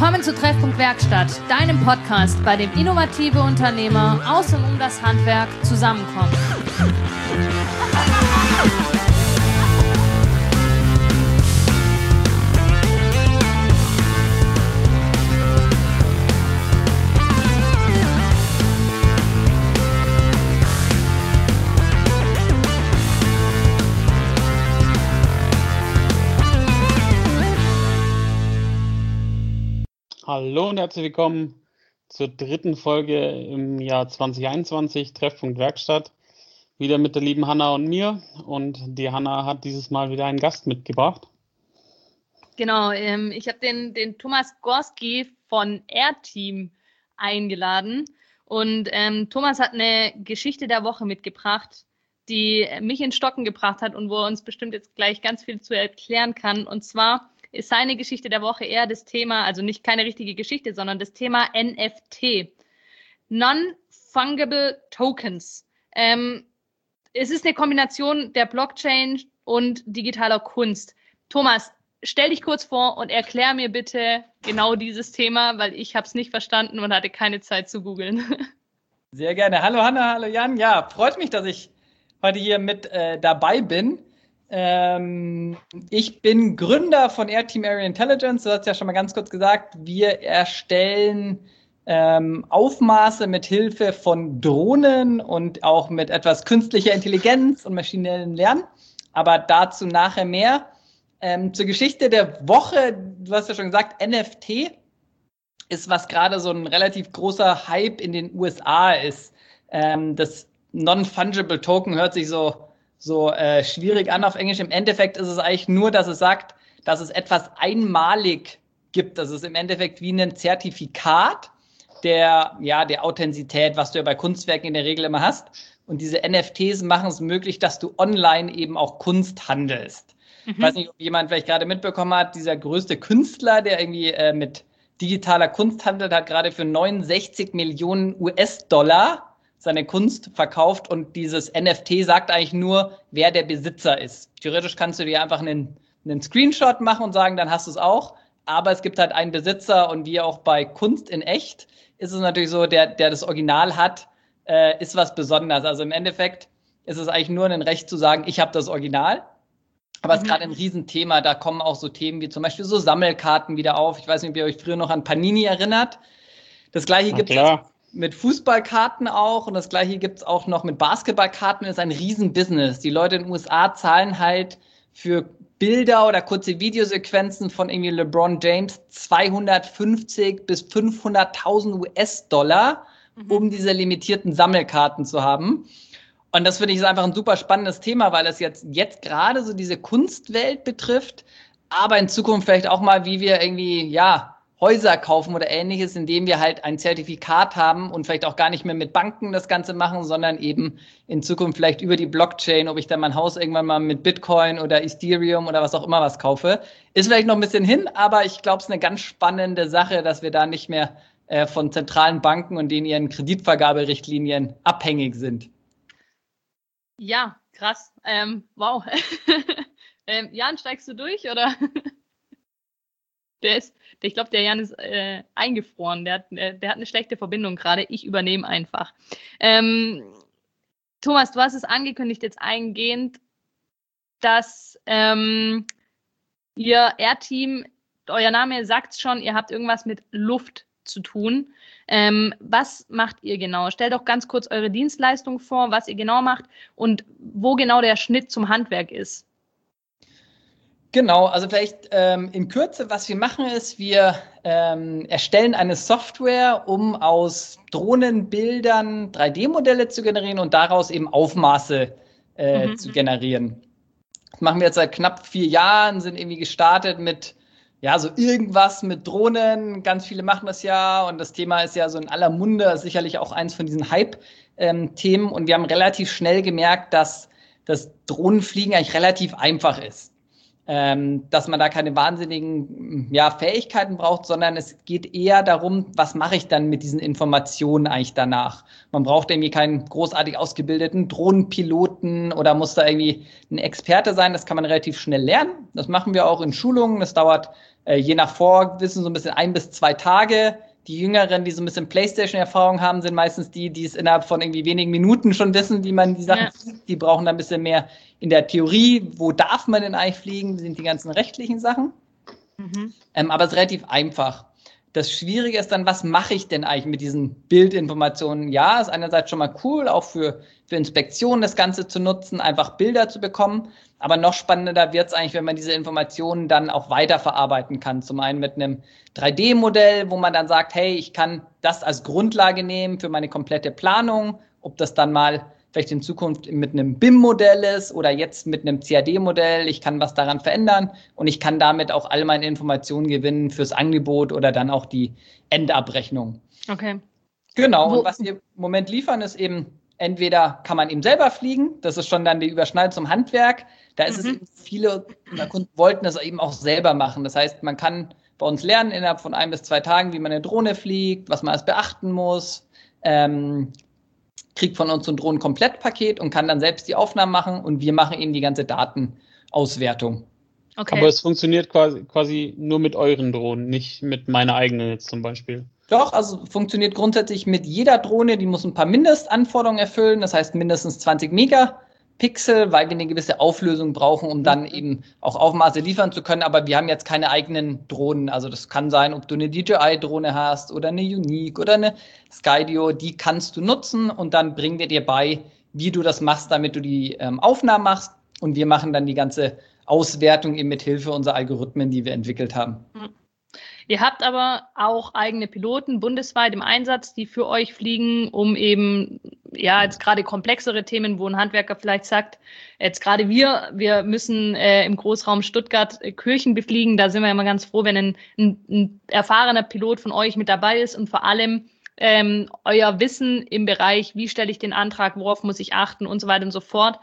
Willkommen zu Treffpunkt Werkstatt, deinem Podcast, bei dem innovative Unternehmer aus und um das Handwerk zusammenkommen. Hallo und herzlich willkommen zur dritten Folge im Jahr 2021, Treffpunkt Werkstatt. Wieder mit der lieben Hanna und mir. Und die Hanna hat dieses Mal wieder einen Gast mitgebracht. Genau, ich habe den Thomas Gorski von Airteam eingeladen. Und Thomas hat eine Geschichte der Woche mitgebracht, die mich in Stocken gebracht hat und wo er uns bestimmt jetzt gleich ganz viel zu erklären kann. Und zwar ist seine Geschichte der Woche eher das Thema, also nicht keine richtige Geschichte, sondern das Thema NFT, Non-Fungible Tokens. Es ist eine Kombination der Blockchain und digitaler Kunst. Thomas, stell dich kurz vor und erklär mir bitte genau dieses Thema, weil ich habe es nicht verstanden und hatte keine Zeit zu googeln. Sehr gerne. Hallo Hanna, hallo Jan. Ja, freut mich, dass ich heute hier mit dabei bin. Ich bin Gründer von Airteam Area Intelligence, du hast ja schon mal ganz kurz gesagt, wir erstellen Aufmaße mit Hilfe von Drohnen und auch mit etwas künstlicher Intelligenz und maschinellem Lernen, aber dazu nachher mehr. Zur Geschichte der Woche, du hast ja schon gesagt, NFT ist, was gerade so ein relativ großer Hype in den USA ist. Das Non-Fungible Token hört sich so schwierig an auf Englisch. Im Endeffekt ist es eigentlich nur, dass es sagt, dass es etwas einmalig gibt. Das ist im Endeffekt wie ein Zertifikat der Authentizität, was du ja bei Kunstwerken in der Regel immer hast. Und diese NFTs machen es möglich, dass du online eben auch Kunst handelst. Ich weiß nicht, ob jemand vielleicht gerade mitbekommen hat, dieser größte Künstler, der irgendwie mit digitaler Kunst handelt, hat gerade für 69 Millionen US-Dollar seine Kunst verkauft und dieses NFT sagt eigentlich nur, wer der Besitzer ist. Theoretisch kannst du dir einfach einen Screenshot machen und sagen, dann hast du es auch, aber es gibt halt einen Besitzer und wie auch bei Kunst in echt ist es natürlich so, der das Original hat, ist was Besonderes. Also im Endeffekt ist es eigentlich nur ein Recht zu sagen, ich habe das Original, aber es ist gerade ein Riesenthema, da kommen auch so Themen wie zum Beispiel so Sammelkarten wieder auf. Ich weiß nicht, ob ihr euch früher noch an Panini erinnert. Das gleiche gibt es mit Fußballkarten auch und das gleiche gibt es auch noch mit Basketballkarten, ist ein Riesenbusiness. Die Leute in den USA zahlen halt für Bilder oder kurze Videosequenzen von irgendwie LeBron James 250 bis 500.000 US-Dollar, um diese limitierten Sammelkarten zu haben. Und das finde ich ist einfach ein super spannendes Thema, weil es jetzt gerade so diese Kunstwelt betrifft, aber in Zukunft vielleicht auch mal, wie wir irgendwie, Häuser kaufen oder Ähnliches, indem wir halt ein Zertifikat haben und vielleicht auch gar nicht mehr mit Banken das Ganze machen, sondern eben in Zukunft vielleicht über die Blockchain, ob ich dann mein Haus irgendwann mal mit Bitcoin oder Ethereum oder was auch immer was kaufe. Ist vielleicht noch ein bisschen hin, aber ich glaube, es ist eine ganz spannende Sache, dass wir da nicht mehr von zentralen Banken und denen ihren Kreditvergaberichtlinien abhängig sind. Ja, krass. Wow. Jan, steigst du durch, oder? Ich glaube, der Jan ist eingefroren. Der hat eine schlechte Verbindung gerade. Ich übernehme einfach. Thomas, du hast es angekündigt jetzt eingehend, dass ihr Airteam, euer Name sagt es schon, ihr habt irgendwas mit Luft zu tun. Was macht ihr genau? Stellt doch ganz kurz eure Dienstleistung vor, was ihr genau macht und wo genau der Schnitt zum Handwerk ist. Genau, also vielleicht in Kürze, was wir machen ist, wir erstellen eine Software, um aus Drohnenbildern 3D-Modelle zu generieren und daraus eben Aufmaße zu generieren. Das machen wir jetzt seit knapp 4 Jahren, sind irgendwie gestartet mit so irgendwas mit Drohnen. Ganz viele machen das ja und das Thema ist ja so in aller Munde, ist sicherlich auch eins von diesen Hype-Themen und wir haben relativ schnell gemerkt, dass das Drohnenfliegen eigentlich relativ einfach ist. dass man da keine wahnsinnigen Fähigkeiten braucht, sondern es geht eher darum, was mache ich dann mit diesen Informationen eigentlich danach. Man braucht irgendwie keinen großartig ausgebildeten Drohnenpiloten oder muss da irgendwie ein Experte sein. Das kann man relativ schnell lernen. Das machen wir auch in Schulungen. Das dauert je nach Vorwissen so ein bisschen 1 bis 2 Tage. Die Jüngeren, die so ein bisschen Playstation-Erfahrung haben, sind meistens die es innerhalb von irgendwie wenigen Minuten schon wissen, wie man die Sachen fliegt. Die brauchen dann ein bisschen mehr in der Theorie. Wo darf man denn eigentlich fliegen? Sind die ganzen rechtlichen Sachen. Aber es ist relativ einfach. Das Schwierige ist dann, was mache ich denn eigentlich mit diesen Bildinformationen? Ja, ist einerseits schon mal cool, auch für Inspektionen das Ganze zu nutzen, einfach Bilder zu bekommen. Aber noch spannender wird es eigentlich, wenn man diese Informationen dann auch weiterverarbeiten kann. Zum einen mit einem 3D-Modell, wo man dann sagt, hey, ich kann das als Grundlage nehmen für meine komplette Planung, ob das dann mal vielleicht in Zukunft mit einem BIM-Modell ist oder jetzt mit einem CAD-Modell. Ich kann was daran verändern und ich kann damit auch all meine Informationen gewinnen fürs Angebot oder dann auch die Endabrechnung. Okay. Genau, und was wir im Moment liefern, ist eben, entweder kann man eben selber fliegen, das ist schon dann die Überschneidung zum Handwerk. Da ist es eben, viele Kunden wollten das eben auch selber machen. Das heißt, man kann bei uns lernen innerhalb von 1 bis 2 Tagen, wie man eine Drohne fliegt, was man alles beachten muss, kriegt von uns so ein Drohnen-Komplettpaket und kann dann selbst die Aufnahmen machen und wir machen eben die ganze Datenauswertung. Okay. Aber es funktioniert quasi nur mit euren Drohnen, nicht mit meiner eigenen jetzt zum Beispiel. Doch, also funktioniert grundsätzlich mit jeder Drohne, die muss ein paar Mindestanforderungen erfüllen, das heißt mindestens 20 Megapixel, weil wir eine gewisse Auflösung brauchen, um dann eben auch Aufmaße liefern zu können, aber wir haben jetzt keine eigenen Drohnen, also das kann sein, ob du eine DJI-Drohne hast oder eine Unique oder eine Skydio, die kannst du nutzen und dann bringen wir dir bei, wie du das machst, damit du die Aufnahmen machst und wir machen dann die ganze Auswertung eben mit Hilfe unserer Algorithmen, die wir entwickelt haben. Ihr habt aber auch eigene Piloten bundesweit im Einsatz, die für euch fliegen, um eben, jetzt gerade komplexere Themen, wo ein Handwerker vielleicht sagt, jetzt gerade wir müssen im Großraum Stuttgart Kirchen befliegen, da sind wir immer ganz froh, wenn ein erfahrener Pilot von euch mit dabei ist und vor allem euer Wissen im Bereich, wie stelle ich den Antrag, worauf muss ich achten und so weiter und so fort,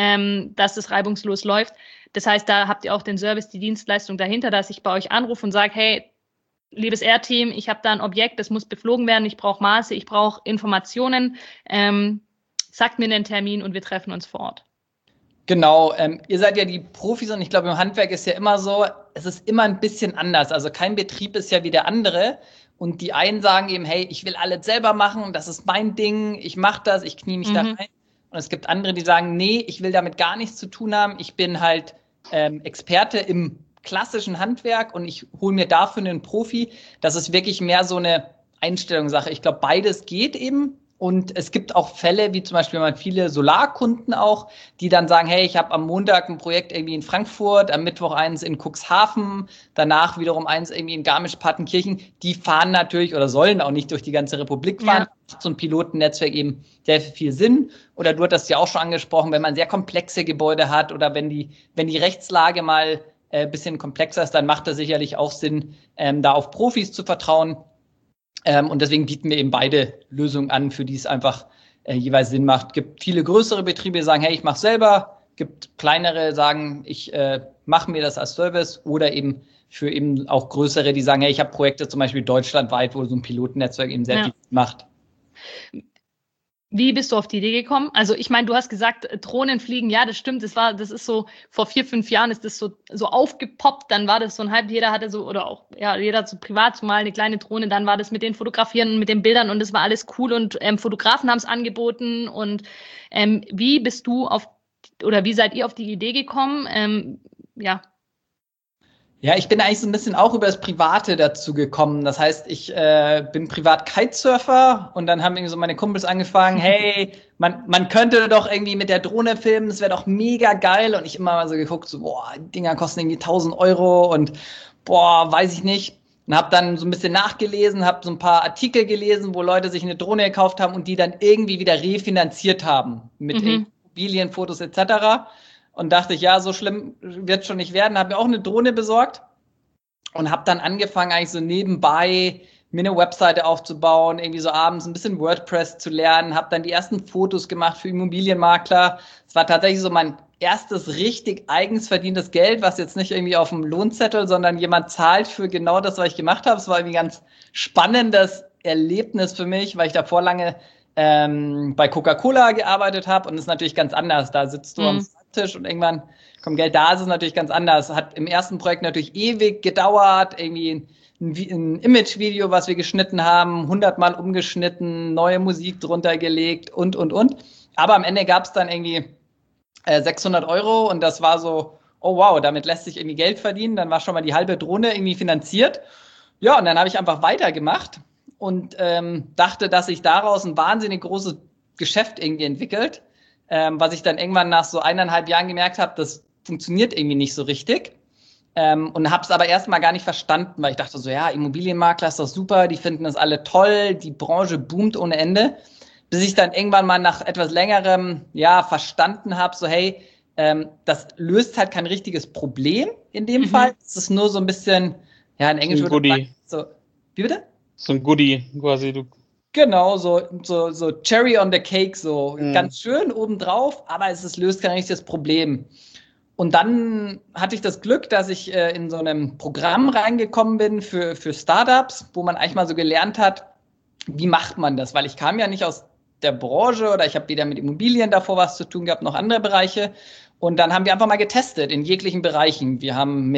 dass das reibungslos läuft. Das heißt, da habt ihr auch den Service, die Dienstleistung dahinter, dass ich bei euch anrufe und sage, hey, liebes R-Team, ich habe da ein Objekt, das muss beflogen werden, ich brauche Maße, ich brauche Informationen, sagt mir einen Termin und wir treffen uns vor Ort. Genau, ihr seid ja die Profis und ich glaube, im Handwerk ist ja immer so, es ist immer ein bisschen anders. Also kein Betrieb ist ja wie der andere und die einen sagen eben, hey, ich will alles selber machen, das ist mein Ding, ich mache das, ich knie mich da rein. Und es gibt andere, die sagen, nee, ich will damit gar nichts zu tun haben, ich bin halt Experte im klassischen Handwerk und ich hole mir dafür einen Profi. Das ist wirklich mehr so eine Einstellungssache. Ich glaube, beides geht eben. Und es gibt auch Fälle, wie zum Beispiel viele Solarkunden auch, die dann sagen, hey, ich habe am Montag ein Projekt irgendwie in Frankfurt, am Mittwoch eins in Cuxhaven, danach wiederum eins irgendwie in Garmisch-Partenkirchen. Die fahren natürlich oder sollen auch nicht durch die ganze Republik fahren. Ja. Macht so ein Pilotennetzwerk eben sehr viel Sinn. Oder du hattest ja auch schon angesprochen, wenn man sehr komplexe Gebäude hat oder wenn die Rechtslage mal ein bisschen komplexer ist, dann macht das sicherlich auch Sinn, da auf Profis zu vertrauen. Und deswegen bieten wir eben beide Lösungen an, für die es einfach jeweils Sinn macht. Es gibt viele größere Betriebe, die sagen, hey, ich mache selber. Es gibt kleinere, sagen, ich mache mir das als Service. Oder eben für eben auch größere, die sagen, hey, ich habe Projekte zum Beispiel deutschlandweit, wo so ein Pilotennetzwerk eben sehr viel macht. Wie bist du auf die Idee gekommen? Also ich meine, du hast gesagt, Drohnen fliegen, ja, das stimmt, das ist so, vor 4, 5 Jahren ist das so aufgepoppt, dann war das so ein Hype, jeder hatte so, oder auch, ja, jeder so privat so mal eine kleine Drohne, dann war das mit den Fotografieren, mit den Bildern und das war alles cool und Fotografen haben es angeboten und wie bist du wie seid ihr auf die Idee gekommen? Ja, ich bin eigentlich so ein bisschen auch über das Private dazu gekommen. Das heißt, ich bin privat Kitesurfer und dann haben irgendwie so meine Kumpels angefangen, hey, man könnte doch irgendwie mit der Drohne filmen, das wäre doch mega geil. Und ich immer mal so geguckt, so, boah, die Dinger kosten irgendwie 1.000 Euro und boah, weiß ich nicht. Und habe dann so ein bisschen nachgelesen, habe so ein paar Artikel gelesen, wo Leute sich eine Drohne gekauft haben und die dann irgendwie wieder refinanziert haben mit Immobilienfotos etc., und dachte ich, ja, so schlimm wird es schon nicht werden. Habe mir auch eine Drohne besorgt und habe dann angefangen, eigentlich so nebenbei mir eine Webseite aufzubauen, irgendwie so abends ein bisschen WordPress zu lernen, habe dann die ersten Fotos gemacht für Immobilienmakler. Es war tatsächlich so mein erstes richtig eigens verdientes Geld, was jetzt nicht irgendwie auf dem Lohnzettel, sondern jemand zahlt für genau das, was ich gemacht habe. Es war irgendwie ein ganz spannendes Erlebnis für mich, weil ich davor lange bei Coca-Cola gearbeitet habe und es ist natürlich ganz anders. Da sitzt du am Schreibtisch und irgendwann kommt Geld. Da ist es natürlich ganz anders. Hat im ersten Projekt natürlich ewig gedauert, irgendwie ein Image-Video, was wir geschnitten haben, 100-mal umgeschnitten, neue Musik drunter gelegt und. Aber am Ende gab es dann irgendwie 600 € und das war so, oh wow, damit lässt sich irgendwie Geld verdienen. Dann war schon mal die halbe Drohne irgendwie finanziert. Ja, und dann habe ich einfach weitergemacht und dachte, dass sich daraus ein wahnsinnig großes Geschäft irgendwie entwickelt, was ich dann irgendwann nach so 1,5 Jahren gemerkt habe, das funktioniert irgendwie nicht so richtig. Und habe es aber erstmal gar nicht verstanden, weil ich dachte so, ja, Immobilienmakler ist doch super, die finden das alle toll, die Branche boomt ohne Ende. Bis ich dann irgendwann mal nach etwas längerem, ja, verstanden habe, so hey, das löst halt kein richtiges Problem in dem Fall. Es ist nur so ein bisschen, ja, in Englisch würde man sagen, so, wie bitte? So ein Goodie quasi. Genau, so Cherry on the Cake, so ganz schön obendrauf, aber es löst kein richtiges Problem. Und dann hatte ich das Glück, dass ich in so einem Programm reingekommen bin für Startups, wo man eigentlich mal so gelernt hat, wie macht man das? Weil ich kam ja nicht aus der Branche oder ich habe weder mit Immobilien davor was zu tun gehabt, noch andere Bereiche. Und dann haben wir einfach mal getestet in jeglichen Bereichen. Wir haben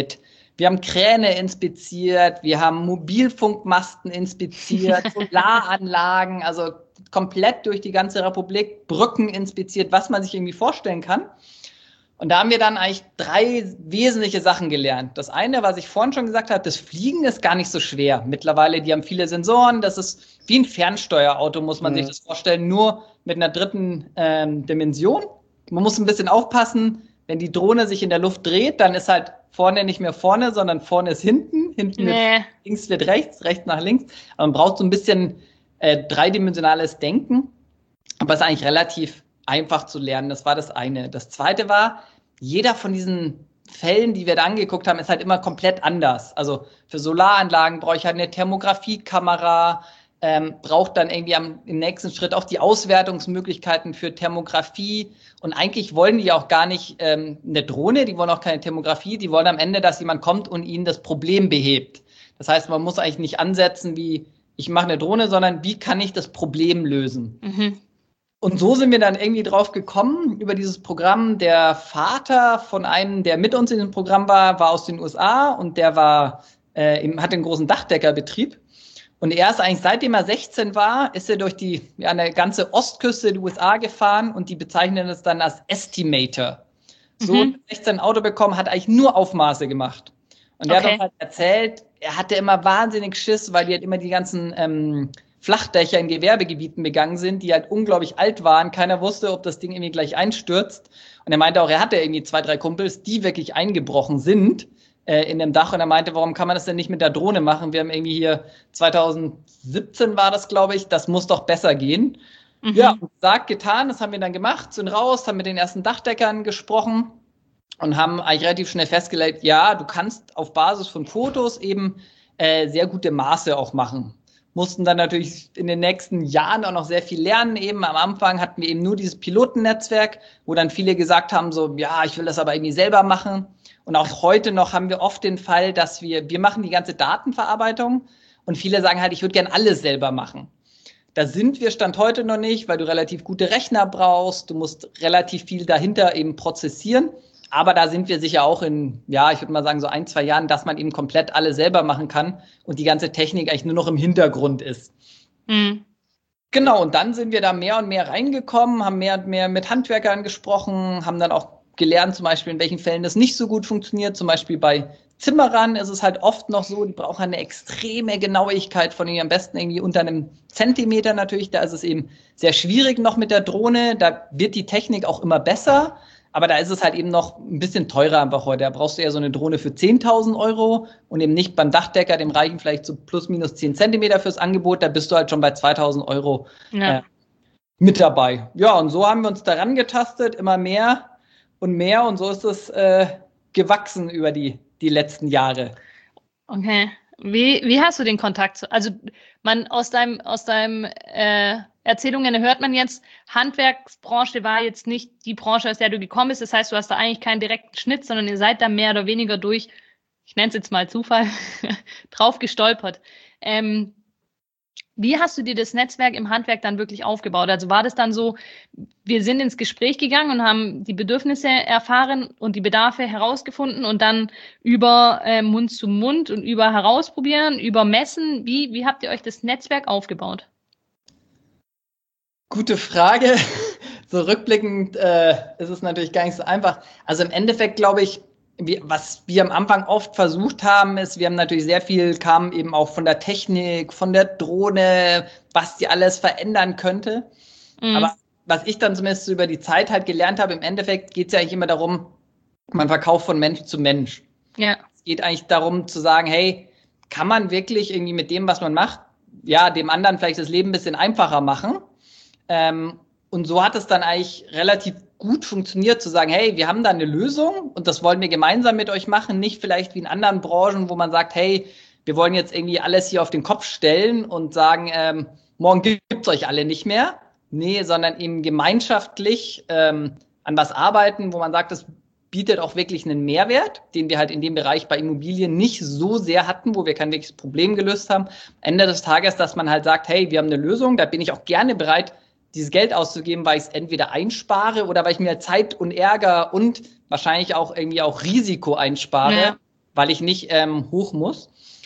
Kräne inspiziert, wir haben Mobilfunkmasten inspiziert, Solaranlagen, also komplett durch die ganze Republik, Brücken inspiziert, was man sich irgendwie vorstellen kann. Und da haben wir dann eigentlich 3 wesentliche Sachen gelernt. Das eine, was ich vorhin schon gesagt habe, das Fliegen ist gar nicht so schwer. Mittlerweile, die haben viele Sensoren, das ist wie ein Fernsteuerauto, muss man sich das vorstellen, nur mit einer 3. Dimension. Man muss ein bisschen aufpassen, wenn die Drohne sich in der Luft dreht, dann ist halt vorne nicht mehr vorne, sondern vorne ist hinten. Hinten wird links wird rechts, rechts nach links. Aber man braucht so ein bisschen 3-dimensionales Denken. Aber es ist eigentlich relativ einfach zu lernen. Das war das eine. Das zweite war, jeder von diesen Fällen, die wir da angeguckt haben, ist halt immer komplett anders. Also für Solaranlagen brauche ich halt eine Thermografiekamera, braucht dann irgendwie im nächsten Schritt auch die Auswertungsmöglichkeiten für Thermografie. Und eigentlich wollen die auch gar nicht eine Drohne, die wollen auch keine Thermografie, die wollen am Ende, dass jemand kommt und ihnen das Problem behebt. Das heißt, man muss eigentlich nicht ansetzen, wie ich mache eine Drohne, sondern wie kann ich das Problem lösen? Und so sind wir dann irgendwie drauf gekommen, über dieses Programm. Der Vater von einem, der mit uns in dem Programm war aus den USA und der hat einen großen Dachdeckerbetrieb. Und er ist eigentlich, seitdem er 16 war, ist er durch eine ganze Ostküste der USA gefahren und die bezeichnen es dann als Estimator. So hat 16 ein Auto bekommen, hat eigentlich nur Aufmaße gemacht. Und der hat uns halt erzählt, er hatte immer wahnsinnig Schiss, weil die halt immer die ganzen Flachdächer in Gewerbegebieten begangen sind, die halt unglaublich alt waren. Keiner wusste, ob das Ding irgendwie gleich einstürzt. Und er meinte auch, er hatte irgendwie 2, 3 Kumpels, die wirklich eingebrochen sind in dem Dach. Und er meinte, warum kann man das denn nicht mit der Drohne machen? Wir haben irgendwie hier 2017 war das, glaube ich, das muss doch besser gehen. Ja, gesagt, getan, das haben wir dann gemacht, sind raus, haben mit den ersten Dachdeckern gesprochen und haben eigentlich relativ schnell festgelegt, ja, du kannst auf Basis von Fotos eben sehr gute Maße auch machen. Mussten dann natürlich in den nächsten Jahren auch noch sehr viel lernen. Eben am Anfang hatten wir eben nur dieses Pilotennetzwerk, wo dann viele gesagt haben, so, ja, ich will das aber irgendwie selber machen. Und auch heute noch haben wir oft den Fall, dass wir machen die ganze Datenverarbeitung und viele sagen halt, ich würde gern alles selber machen. Da sind wir Stand heute noch nicht, weil du relativ gute Rechner brauchst, du musst relativ viel dahinter eben prozessieren. Aber da sind wir sicher auch in, ja, ich würde mal sagen, so 1, 2 Jahren, dass man eben komplett alles selber machen kann und die ganze Technik eigentlich nur noch im Hintergrund ist. Genau, und dann sind wir da mehr und mehr reingekommen, haben mehr und mehr mit Handwerkern gesprochen, haben dann auch gelernt, zum Beispiel, in welchen Fällen das nicht so gut funktioniert. Zum Beispiel bei Zimmerern ist es halt oft noch so, die brauchen eine extreme Genauigkeit von ihnen, am besten irgendwie unter einem Zentimeter natürlich. Da ist es eben sehr schwierig noch mit der Drohne. Da wird die Technik auch immer besser. Aber da ist es halt eben noch ein bisschen teurer einfach heute. Da brauchst du eher so eine Drohne für 10.000 € und eben nicht beim Dachdecker, dem reichen vielleicht so plus minus 10 Zentimeter fürs Angebot. Da bist du halt schon bei 2.000 € mit dabei. Ja, und so haben wir uns daran getastet, immer mehr und mehr. Und so ist es gewachsen über die letzten Jahre. Okay. Wie hast du den Kontakt? Also man aus deinem Erzählungen hört man jetzt, Handwerksbranche war jetzt nicht die Branche, aus der du gekommen bist. Das heißt, du hast da eigentlich keinen direkten Schnitt, sondern ihr seid da mehr oder weniger durch, ich nenne es jetzt mal Zufall, drauf gestolpert. Wie hast du dir das Netzwerk im Handwerk dann wirklich aufgebaut? Also war das dann so, wir sind ins Gespräch gegangen und haben die Bedürfnisse erfahren und die Bedarfe herausgefunden und dann über Mund zu Mund und über Herausprobieren, über Messen, wie habt ihr euch das Netzwerk aufgebaut? Gute Frage. So rückblickend ist es natürlich gar nicht so einfach. Also im Endeffekt glaube ich, was wir am Anfang oft versucht haben, ist, wir haben natürlich sehr viel, kam eben auch von der Technik, von der Drohne, was die alles verändern könnte. Aber was ich dann zumindest über die Zeit halt gelernt habe, im Endeffekt geht es ja eigentlich immer darum, man verkauft von Mensch zu Mensch. Ja. Es geht eigentlich darum zu sagen, hey, kann man wirklich irgendwie mit dem, was man macht, ja, dem anderen vielleicht das Leben ein bisschen einfacher machen? Und so hat es dann eigentlich relativ gut funktioniert, zu sagen, hey, wir haben da eine Lösung und das wollen wir gemeinsam mit euch machen, nicht vielleicht wie in anderen Branchen, wo man sagt, hey, wir wollen jetzt irgendwie alles hier auf den Kopf stellen und sagen, morgen gibt's euch alle nicht mehr. Nee, sondern eben gemeinschaftlich an was arbeiten, wo man sagt, das bietet auch wirklich einen Mehrwert, den wir halt in dem Bereich bei Immobilien nicht so sehr hatten, wo wir kein wirkliches Problem gelöst haben. Am Ende des Tages, dass man halt sagt, hey, wir haben eine Lösung, da bin ich auch gerne bereit, dieses Geld auszugeben, weil ich es entweder einspare oder weil ich mir Zeit und Ärger und wahrscheinlich auch irgendwie auch Risiko einspare, weil ich nicht hoch muss.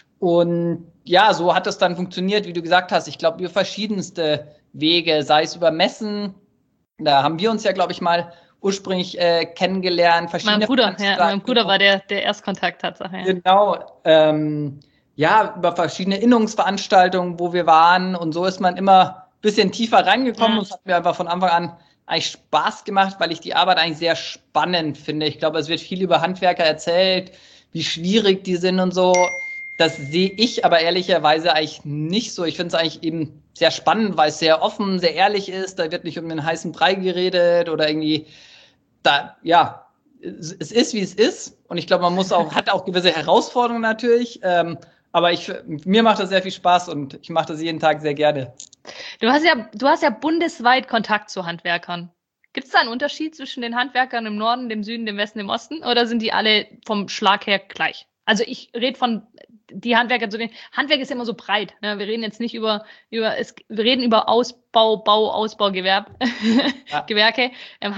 Und ja, so hat es dann funktioniert, wie du gesagt hast. Ich glaube, über verschiedenste Wege, sei es über Messen, da haben wir uns ja, glaube ich, mal ursprünglich kennengelernt. Mein Bruder war der Erstkontakt, Tatsache. Ja. Genau. Ja, über verschiedene Innungsveranstaltungen, wo wir waren. Und so ist man immer bisschen tiefer reingekommen und es hat mir einfach von Anfang an eigentlich Spaß gemacht, weil ich die Arbeit eigentlich sehr spannend finde. Ich glaube, es wird viel über Handwerker erzählt, wie schwierig die sind und so. Das sehe ich aber ehrlicherweise eigentlich nicht so. Ich finde es eigentlich eben sehr spannend, weil es sehr offen, sehr ehrlich ist. Da wird nicht um den heißen Brei geredet oder irgendwie da, ja, es ist, wie es ist. Und ich glaube, man muss auch, hat auch gewisse Herausforderungen natürlich. Aber mir macht das sehr viel Spaß und ich mache das jeden Tag sehr gerne. Du hast ja bundesweit Kontakt zu Handwerkern. Gibt es da einen Unterschied zwischen den Handwerkern im Norden, dem Süden, dem Westen, dem Osten? Oder sind die alle vom Schlag her gleich? Also ich rede von die Handwerker zu den. Handwerk ist ja immer so breit. Ne? Wir reden jetzt nicht wir reden über Ausbaugewerbe. Ja. Gewerke.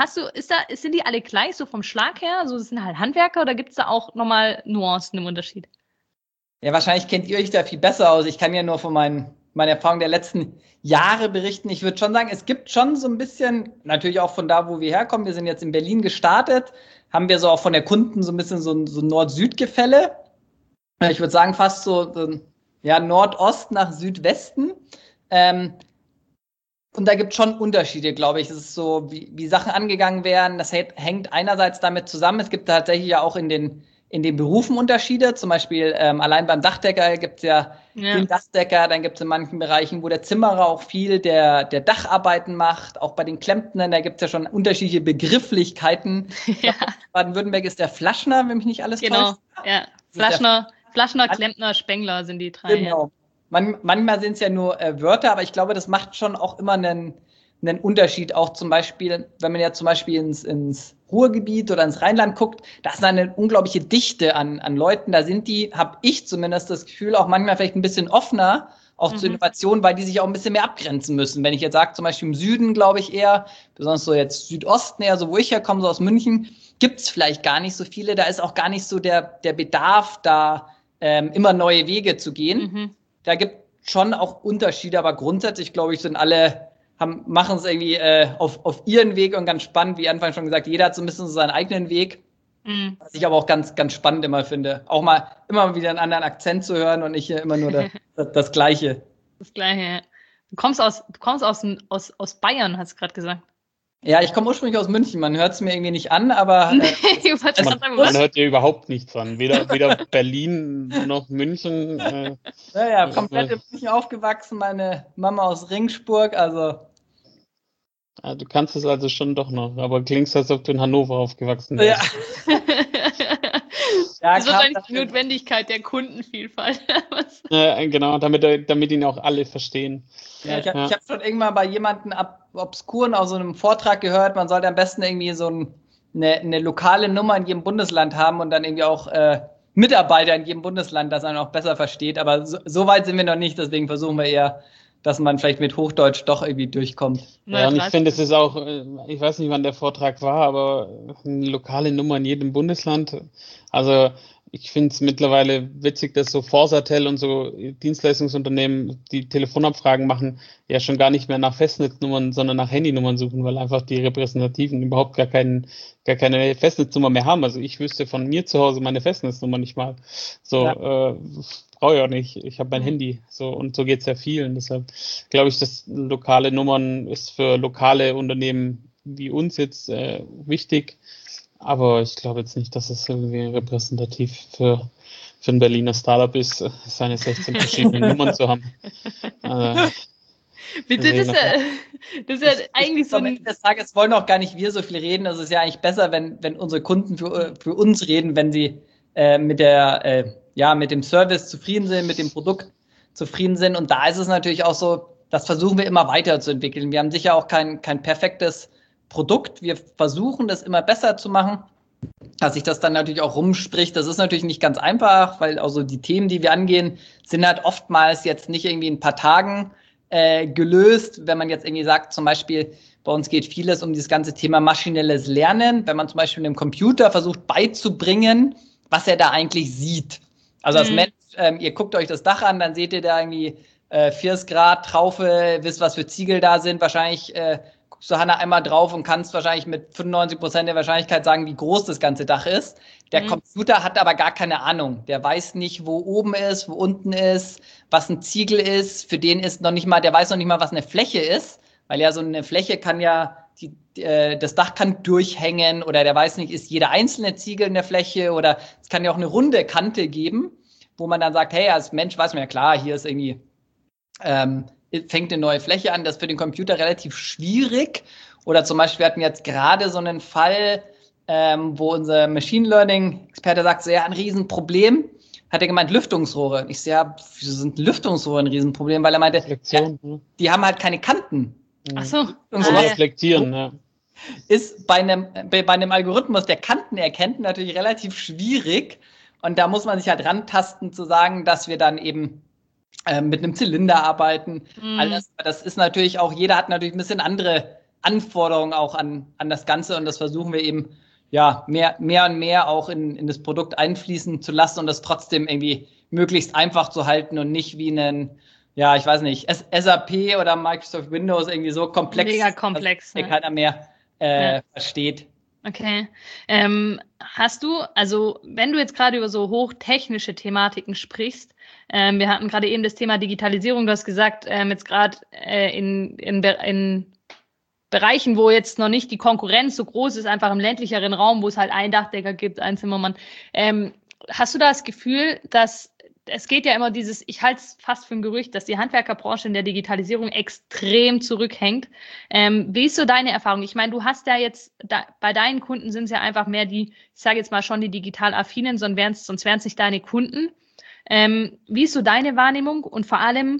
Sind die alle gleich so vom Schlag her? Also sind halt Handwerker oder gibt es da auch nochmal Nuancen im Unterschied? Ja, wahrscheinlich kennt ihr euch da viel besser aus. Ich kann ja nur von meiner Erfahrung der letzten Jahre berichten. Ich würde schon sagen, es gibt schon so ein bisschen, natürlich auch von da, wo wir herkommen. Wir sind jetzt in Berlin gestartet, haben wir so auch von der Kunden so ein bisschen so ein Nord-Süd-Gefälle. Ich würde sagen, fast so Nordost nach Südwesten. Und da gibt es schon Unterschiede, glaube ich. Es ist so, wie Sachen angegangen werden. Das hängt einerseits damit zusammen. Es gibt tatsächlich ja auch in den Berufen Unterschiede, zum Beispiel allein beim Dachdecker gibt es ja den Dachdecker, dann gibt es in manchen Bereichen, wo der Zimmerer auch viel der Dacharbeiten macht, auch bei den Klempnern, da gibt es ja schon unterschiedliche Begrifflichkeiten. Ja. Baden-Württemberg ist der Flaschner, wenn mich nicht alles täuscht. Genau, ja. Flaschner, Klempner, Spengler sind die drei. Genau. Ja. Manchmal sind es ja nur Wörter, aber ich glaube, das macht schon auch immer einen Unterschied, auch zum Beispiel, wenn man ja zum Beispiel ins Ruhrgebiet oder ins Rheinland guckt, da ist eine unglaubliche Dichte an Leuten, da sind die, habe ich zumindest das Gefühl, auch manchmal vielleicht ein bisschen offener, auch zu Innovationen, weil die sich auch ein bisschen mehr abgrenzen müssen. Wenn ich jetzt sage, zum Beispiel im Süden, glaube ich eher, besonders so jetzt Südosten eher, so wo ich herkomme, so aus München, gibt es vielleicht gar nicht so viele, da ist auch gar nicht so der Bedarf, da immer neue Wege zu gehen. Da gibt es schon auch Unterschiede, aber grundsätzlich, glaube ich, sind alle machen es irgendwie auf ihren Weg und ganz spannend, wie Anfang schon gesagt, jeder hat so ein bisschen so seinen eigenen Weg, was ich aber auch ganz, ganz spannend immer finde. Auch mal immer wieder einen anderen Akzent zu hören und nicht immer nur das Gleiche. Das Gleiche, ja. Du kommst aus Bayern, hast du gerade gesagt. Ja, ich komme ursprünglich aus München, man hört es mir irgendwie nicht an, aber man hört dir überhaupt nichts an, weder Berlin noch München. Komplett in München aufgewachsen, meine Mama aus Ringsburg, also. Ja, du kannst es also schon doch noch, aber klingst, als ob du in Hannover aufgewachsen wärst. Ja. Das ist wahrscheinlich die Notwendigkeit der Kundenvielfalt. Genau, damit ihn auch alle verstehen. Ja, ich hab schon irgendwann bei jemandem obskuren aus so einem Vortrag gehört, man sollte am besten irgendwie so eine lokale Nummer in jedem Bundesland haben und dann irgendwie auch Mitarbeiter in jedem Bundesland, das man auch besser versteht. Aber so weit sind wir noch nicht, deswegen versuchen wir eher, dass man vielleicht mit Hochdeutsch doch irgendwie durchkommt. Ja, und ich finde, es ist auch, ich weiß nicht, wann der Vortrag war, aber eine lokale Nummer in jedem Bundesland. Also ich finde es mittlerweile witzig, dass so Vorsatel und so Dienstleistungsunternehmen, die Telefonabfragen machen, ja schon gar nicht mehr nach Festnetznummern, sondern nach Handynummern suchen, weil einfach die Repräsentativen überhaupt gar keine Festnetznummer mehr haben. Also ich wüsste von mir zu Hause meine Festnetznummer nicht mal. So, brauche ich auch nicht. Ich habe mein Handy. So, und so geht es ja vielen. Deshalb glaube ich, dass lokale Nummern ist für lokale Unternehmen wie uns jetzt wichtig. Aber ich glaube jetzt nicht, dass es irgendwie repräsentativ für ein Berliner Startup ist, seine 16 verschiedenen Nummern zu haben. Bitte, das ist ja eigentlich so am Ende des Tages wollen auch gar nicht wir so viel reden. Es ist ja eigentlich besser, wenn unsere Kunden für uns reden, wenn sie mit dem Service zufrieden sind, mit dem Produkt zufrieden sind. Und da ist es natürlich auch so, das versuchen wir immer weiterzuentwickeln. Wir haben sicher auch kein perfektes Produkt. Wir versuchen, das immer besser zu machen, dass sich das dann natürlich auch rumspricht. Das ist natürlich nicht ganz einfach, weil also die Themen, die wir angehen, sind halt oftmals jetzt nicht irgendwie in ein paar Tagen gelöst. Wenn man jetzt irgendwie sagt, zum Beispiel, bei uns geht vieles um dieses ganze Thema maschinelles Lernen. Wenn man zum Beispiel einem Computer versucht beizubringen, was er da eigentlich sieht. Also als Mensch, ihr guckt euch das Dach an, dann seht ihr da irgendwie 40 Grad Traufe, wisst, was für Ziegel da sind. Wahrscheinlich guckst du, Hanna, einmal drauf und kannst wahrscheinlich mit 95% der Wahrscheinlichkeit sagen, wie groß das ganze Dach ist. Der Computer hat aber gar keine Ahnung. Der weiß nicht, wo oben ist, wo unten ist, was ein Ziegel ist. Für den ist der weiß noch nicht mal, was eine Fläche ist. Weil ja so eine Fläche kann ja, das Dach kann durchhängen oder der weiß nicht, ist jeder einzelne Ziegel in der Fläche oder es kann ja auch eine runde Kante geben, wo man dann sagt, hey, als Mensch weiß man ja klar, hier ist irgendwie fängt eine neue Fläche an, das ist für den Computer relativ schwierig. Oder zum Beispiel, wir hatten jetzt gerade so einen Fall, wo unser Machine Learning-Experte sagt, so, ja, ein Riesenproblem. Hat er gemeint, Lüftungsrohre. Ich so, ja, wieso sind Lüftungsrohre ein Riesenproblem? Weil er meinte, die haben halt keine Kanten. Ach so. Reflektieren, ja. Ist bei einem Algorithmus, der Kanten erkennt, natürlich relativ schwierig. Und da muss man sich halt rantasten, zu sagen, dass wir dann eben mit einem Zylinder arbeiten. Alles, das ist natürlich auch, jeder hat natürlich ein bisschen andere Anforderungen auch an das Ganze und das versuchen wir eben mehr und mehr auch in das Produkt einfließen zu lassen und das trotzdem irgendwie möglichst einfach zu halten und nicht wie einen, ich weiß nicht, SAP oder Microsoft Windows irgendwie so komplex. Mega komplex. Dass keiner mehr versteht. Okay. Hast du, also wenn du jetzt gerade über so hochtechnische Thematiken sprichst, wir hatten gerade eben das Thema Digitalisierung, du hast gesagt, jetzt gerade in Bereichen, wo jetzt noch nicht die Konkurrenz so groß ist, einfach im ländlicheren Raum, wo es halt einen Dachdecker gibt, einen Zimmermann. Hast du da das Gefühl, dass es geht ja immer ich halte es fast für ein Gerücht, dass die Handwerkerbranche in der Digitalisierung extrem zurückhängt. Wie ist so deine Erfahrung? Ich meine, du hast ja jetzt, bei deinen Kunden sind es ja einfach mehr die, ich sage jetzt mal schon die digital affinen, sonst wären es nicht deine Kunden. Wie ist so deine Wahrnehmung und vor allem,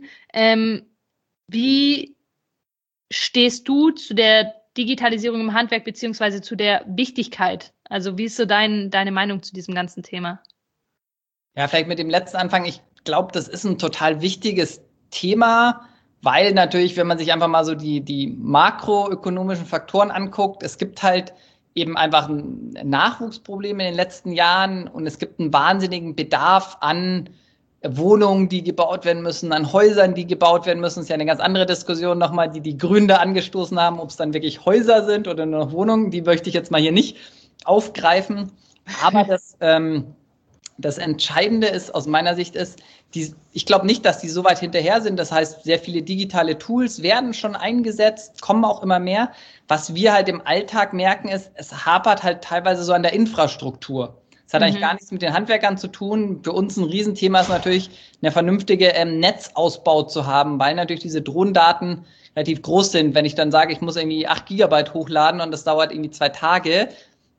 wie stehst du zu der Digitalisierung im Handwerk beziehungsweise zu der Wichtigkeit? Also wie ist so deine Meinung zu diesem ganzen Thema? Ja, vielleicht mit dem letzten Anfang. Ich glaube, das ist ein total wichtiges Thema, weil natürlich, wenn man sich einfach mal so die makroökonomischen Faktoren anguckt, es gibt halt eben einfach ein Nachwuchsproblem in den letzten Jahren und es gibt einen wahnsinnigen Bedarf an Wohnungen, die gebaut werden müssen, an Häusern, die gebaut werden müssen. Das ist ja eine ganz andere Diskussion nochmal, die Grünen da angestoßen haben, ob es dann wirklich Häuser sind oder nur noch Wohnungen. Die möchte ich jetzt mal hier nicht aufgreifen. Aber das Entscheidende ist, aus meiner Sicht ich glaube nicht, dass die so weit hinterher sind. Das heißt, sehr viele digitale Tools werden schon eingesetzt, kommen auch immer mehr. Was wir halt im Alltag merken ist, es hapert halt teilweise so an der Infrastruktur. Das hat eigentlich gar nichts mit den Handwerkern zu tun. Für uns ein Riesenthema ist natürlich, eine vernünftige Netzausbau zu haben, weil natürlich diese Drohnendaten relativ groß sind. Wenn ich dann sage, ich muss irgendwie 8 Gigabyte hochladen und das dauert irgendwie 2 Tage,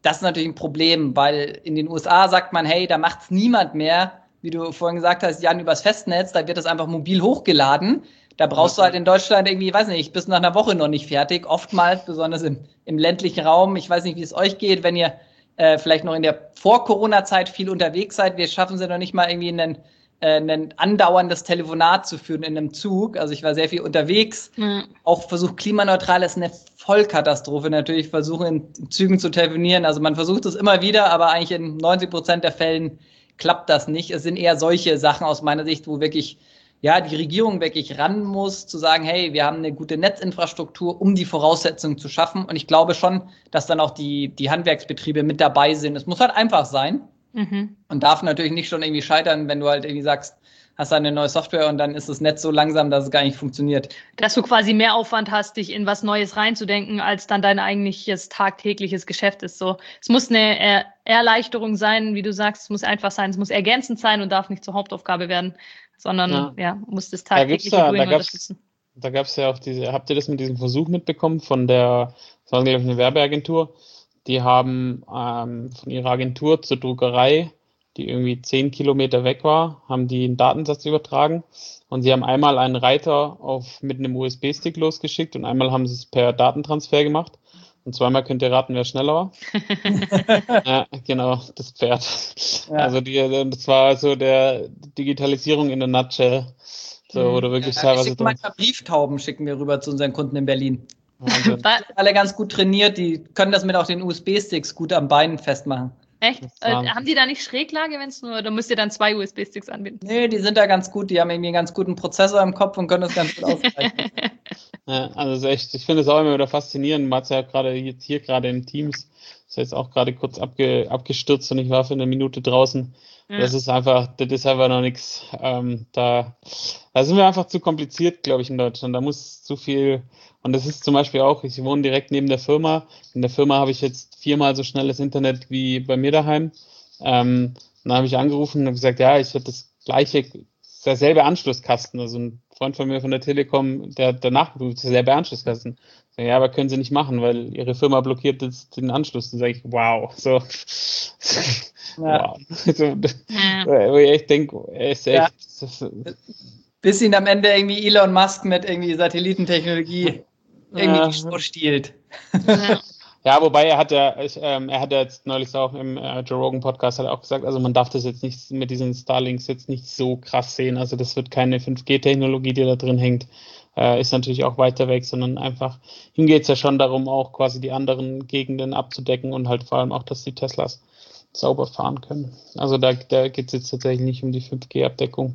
das ist natürlich ein Problem, weil in den USA sagt man, hey, da macht es niemand mehr, wie du vorhin gesagt hast, Jan, übers Festnetz, da wird das einfach mobil hochgeladen. Da brauchst du halt in Deutschland irgendwie, weiß nicht, bis nach einer Woche noch nicht fertig. Oftmals, besonders im ländlichen Raum. Ich weiß nicht, wie es euch geht, wenn ihr vielleicht noch in der Vor-Corona-Zeit viel unterwegs seid. Wir schaffen es ja noch nicht mal irgendwie ein andauerndes Telefonat zu führen in einem Zug. Also ich war sehr viel unterwegs. Auch versucht klimaneutral, ist eine Vollkatastrophe. Natürlich versuchen in Zügen zu telefonieren. Also man versucht es immer wieder, aber eigentlich in 90% der Fällen klappt das nicht. Es sind eher solche Sachen aus meiner Sicht, wo wirklich die Regierung wirklich ran muss, zu sagen, hey, wir haben eine gute Netzinfrastruktur, um die Voraussetzungen zu schaffen. Und ich glaube schon, dass dann auch die Handwerksbetriebe mit dabei sind. Es muss halt einfach sein und darf natürlich nicht schon irgendwie scheitern, wenn du halt irgendwie sagst, hast eine neue Software und dann ist das Netz so langsam, dass es gar nicht funktioniert. Dass du quasi mehr Aufwand hast, dich in was Neues reinzudenken, als dann dein eigentliches tagtägliches Geschäft ist. So, es muss eine Erleichterung sein, wie du sagst, es muss einfach sein, es muss ergänzend sein und darf nicht zur Hauptaufgabe werden, sondern muss das tagtägliche Doing unterstützen. Da gab es ja auch habt ihr das mit diesem Versuch mitbekommen das war glaube ich eine Werbeagentur, die haben von ihrer Agentur zur Druckerei, die irgendwie 10 Kilometer weg war, haben die einen Datensatz übertragen und sie haben einmal einen Reiter mit einem USB-Stick losgeschickt und einmal haben sie es per Datentransfer gemacht. Und zweimal könnt ihr raten, wer schneller war. Ja, genau, das Pferd. Ja. Also das war so der Digitalisierung in der Nutshell. So, oder wirklich teilweise. Manchmal Brieftauben schicken wir rüber zu unseren Kunden in Berlin. Die sind alle ganz gut trainiert, die können das mit auch den USB-Sticks gut am Bein festmachen. Echt? Haben die da nicht Schräglage, da müsst ihr dann 2 USB-Sticks anbinden? Nee, die sind da ganz gut, die haben irgendwie einen ganz guten Prozessor im Kopf und können das ganz gut ausgleichen. Ja, also echt, ich finde es auch immer wieder faszinierend. Man hat es ja hier gerade in Teams, ist jetzt auch gerade kurz abgestürzt und ich war für eine Minute draußen. Ja. Das ist einfach noch nichts. Da sind wir einfach zu kompliziert, glaube ich, in Deutschland. Da muss zu viel. Und das ist zum Beispiel auch, ich wohne direkt neben der Firma. In der Firma habe ich jetzt 4-mal so schnelles Internet wie bei mir daheim. Dann habe ich angerufen und gesagt, ja, ich hätte derselbe Anschlusskasten. Also ein Freund von mir von der Telekom, der hat danach geprüft, derselbe Anschlusskasten. Ja, aber können sie nicht machen, weil ihre Firma blockiert jetzt den Anschluss. Dann sage ich, wow. So. Ja. Wow. Wo ich echt denke, ist echt. Bis ihn am Ende irgendwie Elon Musk mit irgendwie Satellitentechnologie irgendwie stiehlt. Ja, wobei er hat ja jetzt neulich auch im Joe Rogan Podcast auch gesagt, also man darf das jetzt nicht mit diesen Starlinks jetzt nicht so krass sehen. Also das wird keine 5G-Technologie, die da drin hängt. Ist natürlich auch weiter weg, sondern einfach, ihm geht es ja schon darum, auch quasi die anderen Gegenden abzudecken und halt vor allem auch, dass die Teslas sauber fahren können. Also da geht es jetzt tatsächlich nicht um die 5G-Abdeckung.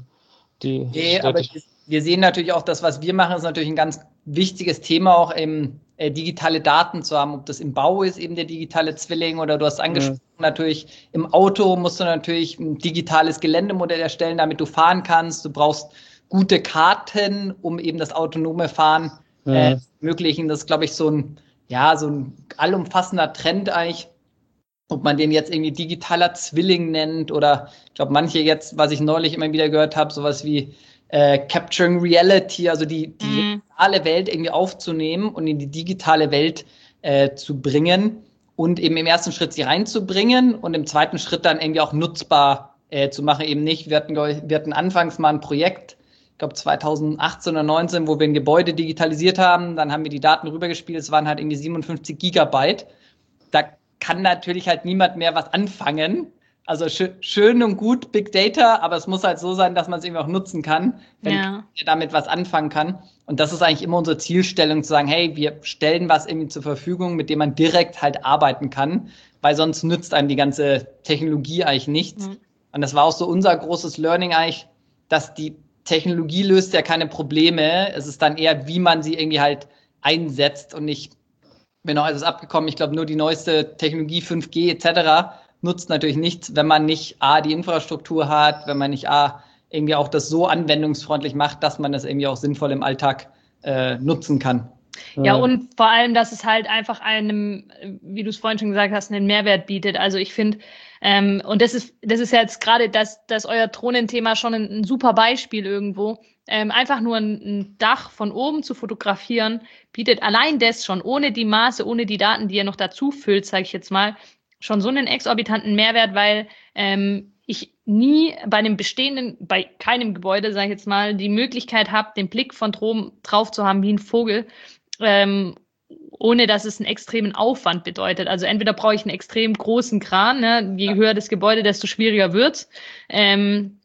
Aber wir sehen natürlich auch, das, was wir machen, ist natürlich ein ganz wichtiges Thema, auch digitale Daten zu haben, ob das im Bau ist, eben der digitale Zwilling, oder du hast angesprochen, natürlich im Auto musst du natürlich ein digitales Geländemodell erstellen, damit du fahren kannst. Du brauchst gute Karten, um eben das autonome Fahren zu ermöglichen. Das ist, glaube ich, so ein allumfassender Trend eigentlich. Ob man den jetzt irgendwie digitaler Zwilling nennt oder ich glaube, manche jetzt, was ich neulich immer wieder gehört habe, sowas wie Capturing Reality, also die reale Welt irgendwie aufzunehmen und in die digitale Welt zu bringen und eben im ersten Schritt sie reinzubringen und im zweiten Schritt dann irgendwie auch nutzbar zu machen. Eben nicht, wir hatten anfangs mal ein Projekt, ich glaube 2018 oder 2019, wo wir ein Gebäude digitalisiert haben, dann haben wir die Daten rübergespielt, es waren halt irgendwie 57 Gigabyte. Da kann natürlich halt niemand mehr was anfangen. Also schön und gut Big Data, aber es muss halt so sein, dass man es eben auch nutzen kann, wenn man damit was anfangen kann. Und das ist eigentlich immer unsere Zielstellung, zu sagen, hey, wir stellen was irgendwie zur Verfügung, mit dem man direkt halt arbeiten kann, weil sonst nützt einem die ganze Technologie eigentlich nichts. Und das war auch so unser großes Learning eigentlich, dass die Technologie löst ja keine Probleme. Es ist dann eher, wie man sie irgendwie halt einsetzt und nicht, bin auch alles abgekommen, ich glaube, nur die neueste Technologie, 5G etc., nutzt natürlich nichts, wenn man nicht die Infrastruktur hat, wenn man nicht irgendwie auch das so anwendungsfreundlich macht, dass man das irgendwie auch sinnvoll im Alltag nutzen kann. Ja, und vor allem, dass es halt einfach einem, wie du es vorhin schon gesagt hast, einen Mehrwert bietet. Also ich finde, und das ist ja jetzt gerade das euer Drohnenthema schon ein super Beispiel irgendwo. Einfach nur ein Dach von oben zu fotografieren, bietet allein das schon, ohne die Maße, ohne die Daten, die ihr noch dazu füllt, sage ich jetzt mal, schon so einen exorbitanten Mehrwert, weil ich nie bei keinem Gebäude, sage ich jetzt mal, die Möglichkeit habe, den Blick von drauf zu haben wie ein Vogel, ohne dass es einen extremen Aufwand bedeutet. Also entweder brauche ich einen extrem großen Kran, ne? Je höher das Gebäude, desto schwieriger wird's. Dann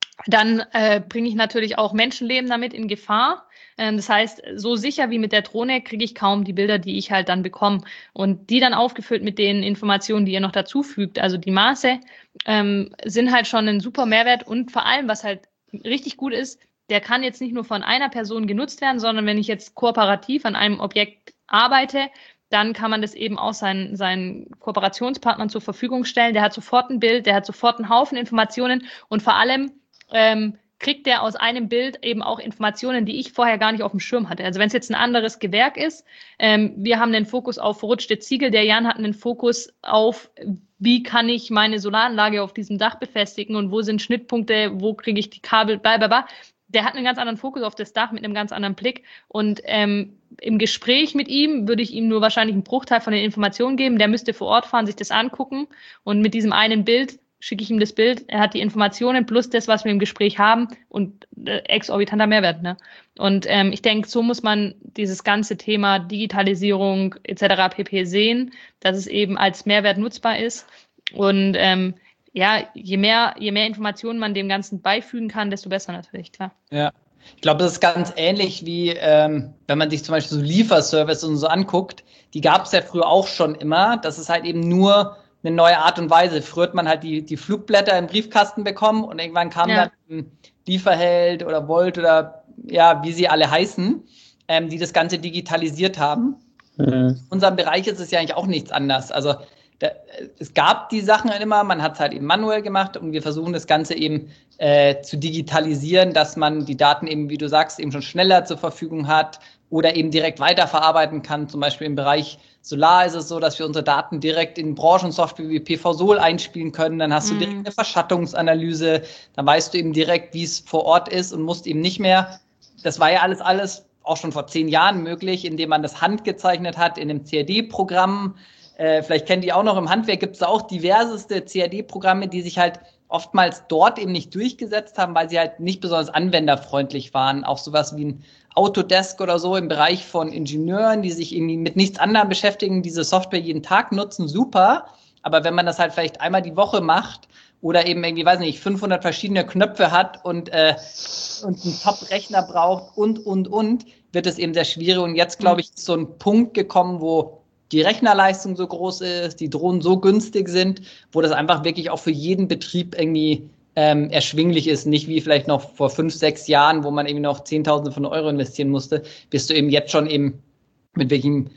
bringe ich natürlich auch Menschenleben damit in Gefahr. Das heißt, so sicher wie mit der Drohne kriege ich kaum die Bilder, die ich halt dann bekomme. Und die dann aufgefüllt mit den Informationen, die ihr noch dazu fügt. Also die Maße sind halt schon ein super Mehrwert. Und vor allem, was halt richtig gut ist, der kann jetzt nicht nur von einer Person genutzt werden, sondern wenn ich jetzt kooperativ an einem Objekt arbeite, dann kann man das eben auch seinen Kooperationspartnern zur Verfügung stellen. Der hat sofort ein Bild, der hat sofort einen Haufen Informationen und vor allem kriegt der aus einem Bild eben auch Informationen, die ich vorher gar nicht auf dem Schirm hatte. Also wenn es jetzt ein anderes Gewerk ist, wir haben den Fokus auf verrutschte Ziegel, der Jan hat einen Fokus auf, wie kann ich meine Solaranlage auf diesem Dach befestigen und wo sind Schnittpunkte, wo kriege ich die Kabel, blablabla. Der hat einen ganz anderen Fokus auf das Dach mit einem ganz anderen Blick und im Gespräch mit ihm würde ich ihm nur wahrscheinlich einen Bruchteil von den Informationen geben. Der müsste vor Ort fahren, sich das angucken und mit diesem einen Bild schicke ich ihm das Bild. Er hat die Informationen plus das, was wir im Gespräch haben und exorbitanter Mehrwert. Ne? Und ich denke, so muss man dieses ganze Thema Digitalisierung etc. pp. Sehen, dass es eben als Mehrwert nutzbar ist und je mehr Informationen man dem Ganzen beifügen kann, desto besser natürlich, klar. Ja, ich glaube, das ist ganz ähnlich wie, wenn man sich zum Beispiel so Lieferservice und so anguckt, die gab es ja früher auch schon immer. Das ist halt eben nur eine neue Art und Weise. Früher hat man halt die Flugblätter im Briefkasten bekommen und irgendwann kam dann Lieferheld oder Volt oder ja, wie sie alle heißen, die das Ganze digitalisiert haben. In unserem Bereich ist es ja eigentlich auch nichts anders. Also es gab die Sachen halt immer, man hat es halt eben manuell gemacht und wir versuchen das Ganze eben zu digitalisieren, dass man die Daten eben, wie du sagst, eben schon schneller zur Verfügung hat oder eben direkt weiterverarbeiten kann. Zum Beispiel im Bereich Solar ist es so, dass wir unsere Daten direkt in Branchensoftware wie PV-Sol einspielen können. Dann hast du direkt eine Verschattungsanalyse, dann weißt du eben direkt, wie es vor Ort ist und musst eben nicht mehr, das war ja alles auch schon vor 10 Jahren möglich, indem man das handgezeichnet hat in einem CAD-Programm. Vielleicht kennt ihr auch noch, im Handwerk gibt es auch diverseste CAD-Programme, die sich halt oftmals dort eben nicht durchgesetzt haben, weil sie halt nicht besonders anwenderfreundlich waren. Auch sowas wie ein Autodesk oder so im Bereich von Ingenieuren, die sich irgendwie mit nichts anderem beschäftigen, diese Software jeden Tag nutzen, super. Aber wenn man das halt vielleicht einmal die Woche macht oder eben irgendwie, weiß nicht, 500 verschiedene Knöpfe hat und einen Top-Rechner braucht und, wird es eben sehr schwierig. Und jetzt, glaube ich, ist so ein Punkt gekommen, wo die Rechnerleistung so groß ist, die Drohnen so günstig sind, wo das einfach wirklich auch für jeden Betrieb irgendwie erschwinglich ist. Nicht wie vielleicht noch vor 5, 6 Jahren, wo man irgendwie noch Zehntausende von Euro investieren musste, bist du eben jetzt schon eben mit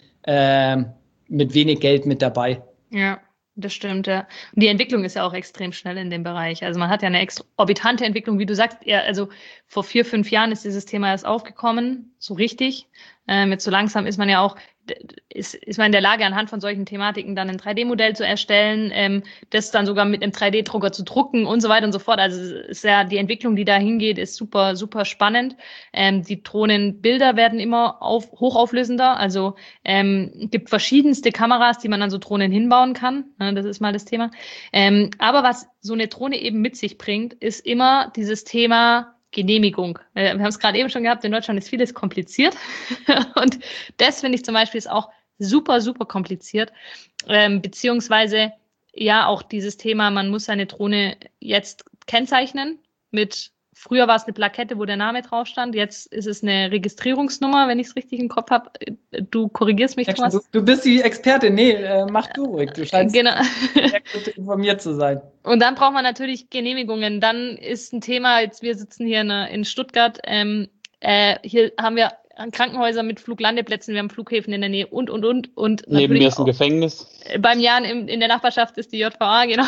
wenig Geld mit dabei. Ja, das stimmt, ja. Und die Entwicklung ist ja auch extrem schnell in dem Bereich. Also man hat ja eine exorbitante Entwicklung, wie du sagst. Also vor 4, 5 Jahren ist dieses Thema erst aufgekommen, so richtig. Jetzt so langsam ist man ja auch, ist man in der Lage, anhand von solchen Thematiken dann ein 3D-Modell zu erstellen, das dann sogar mit einem 3D-Drucker zu drucken und so weiter und so fort. Also ist ja die Entwicklung, die da hingeht, ist super, super spannend. Die Drohnenbilder werden immer hochauflösender. Also gibt verschiedenste Kameras, die man an so Drohnen hinbauen kann. Das ist mal das Thema. Aber was so eine Drohne eben mit sich bringt, ist immer dieses Thema Genehmigung. Wir haben es gerade eben schon gehabt, in Deutschland ist vieles kompliziert und das finde ich zum Beispiel ist auch super, super kompliziert, beziehungsweise ja auch dieses Thema, man muss seine Drohne jetzt kennzeichnen früher war es eine Plakette, wo der Name drauf stand, jetzt ist es eine Registrierungsnummer, wenn ich es richtig im Kopf habe. Du korrigierst mich, Thomas. Du bist die Expertin, mach du ruhig, du scheinst sehr gut informiert zu sein. Und dann braucht man natürlich Genehmigungen. Dann ist ein Thema, jetzt wir sitzen hier in Stuttgart, hier haben wir Krankenhäuser mit Fluglandeplätzen, wir haben Flughäfen in der Nähe und. Neben mir ist ein Gefängnis. Beim Jan in der Nachbarschaft ist die JVA, genau.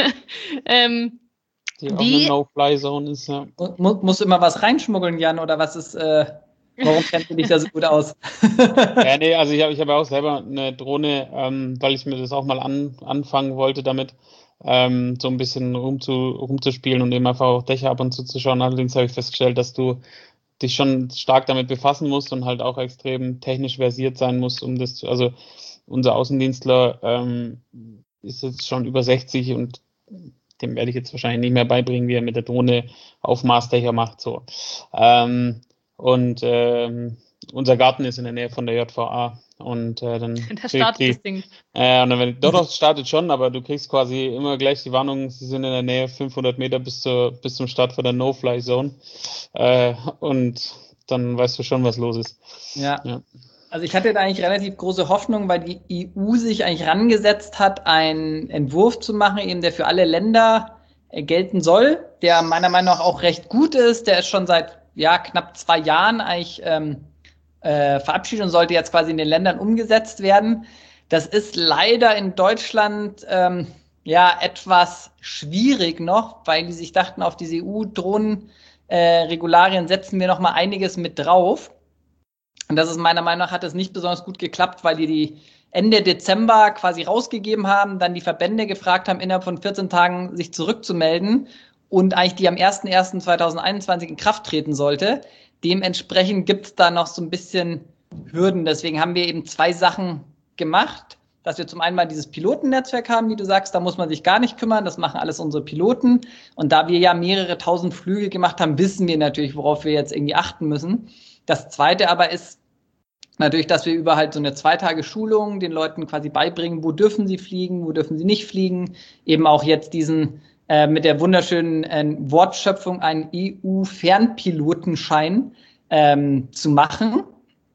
Die auch eine No-Fly-Zone ist, ja. Musst du immer was reinschmuggeln, Jan, oder was ist, warum kennst du dich da so gut aus? Ja, nee, also ich hab auch selber eine Drohne, weil ich mir das auch mal anfangen wollte damit, so ein bisschen rumzuspielen und eben einfach auch Dächer ab und zu schauen. Allerdings habe ich festgestellt, dass du dich schon stark damit befassen musst und halt auch extrem technisch versiert sein musst, also unser Außendienstler ist jetzt schon über 60 und dem werde ich jetzt wahrscheinlich nicht mehr beibringen, wie er mit der Drohne Aufmaßdächer macht. So. Unser Garten ist in der Nähe von der JVA. Und dann da startet das Ding. Und dann, dort startet schon, aber du kriegst quasi immer gleich die Warnung, sie sind in der Nähe 500 Meter bis zum Start von der No-Fly-Zone. Und dann weißt du schon, was los ist. Ja. Also ich hatte da eigentlich relativ große Hoffnung, weil die EU sich eigentlich rangesetzt hat, einen Entwurf zu machen, eben der für alle Länder gelten soll, der meiner Meinung nach auch recht gut ist. Der ist schon seit knapp 2 Jahren eigentlich verabschiedet und sollte jetzt quasi in den Ländern umgesetzt werden. Das ist leider in Deutschland etwas schwierig noch, weil die sich dachten, auf diese EU-Drohnen-Regularien setzen wir noch mal einiges mit drauf. Und das ist meiner Meinung nach, hat es nicht besonders gut geklappt, weil die Ende Dezember quasi rausgegeben haben, dann die Verbände gefragt haben, innerhalb von 14 Tagen sich zurückzumelden und eigentlich die am 01.01.2021 in Kraft treten sollte. Dementsprechend gibt es da noch so ein bisschen Hürden. Deswegen haben wir eben 2 Sachen gemacht, dass wir zum einen mal dieses Pilotennetzwerk haben, wie du sagst, da muss man sich gar nicht kümmern, das machen alles unsere Piloten. Und da wir ja mehrere tausend Flüge gemacht haben, wissen wir natürlich, worauf wir jetzt irgendwie achten müssen. Das Zweite aber ist natürlich, dass wir über halt so eine 2-Tage-Schulung den Leuten quasi beibringen, wo dürfen sie fliegen, wo dürfen sie nicht fliegen. Eben auch jetzt diesen mit der wunderschönen Wortschöpfung einen EU-Fernpilotenschein zu machen,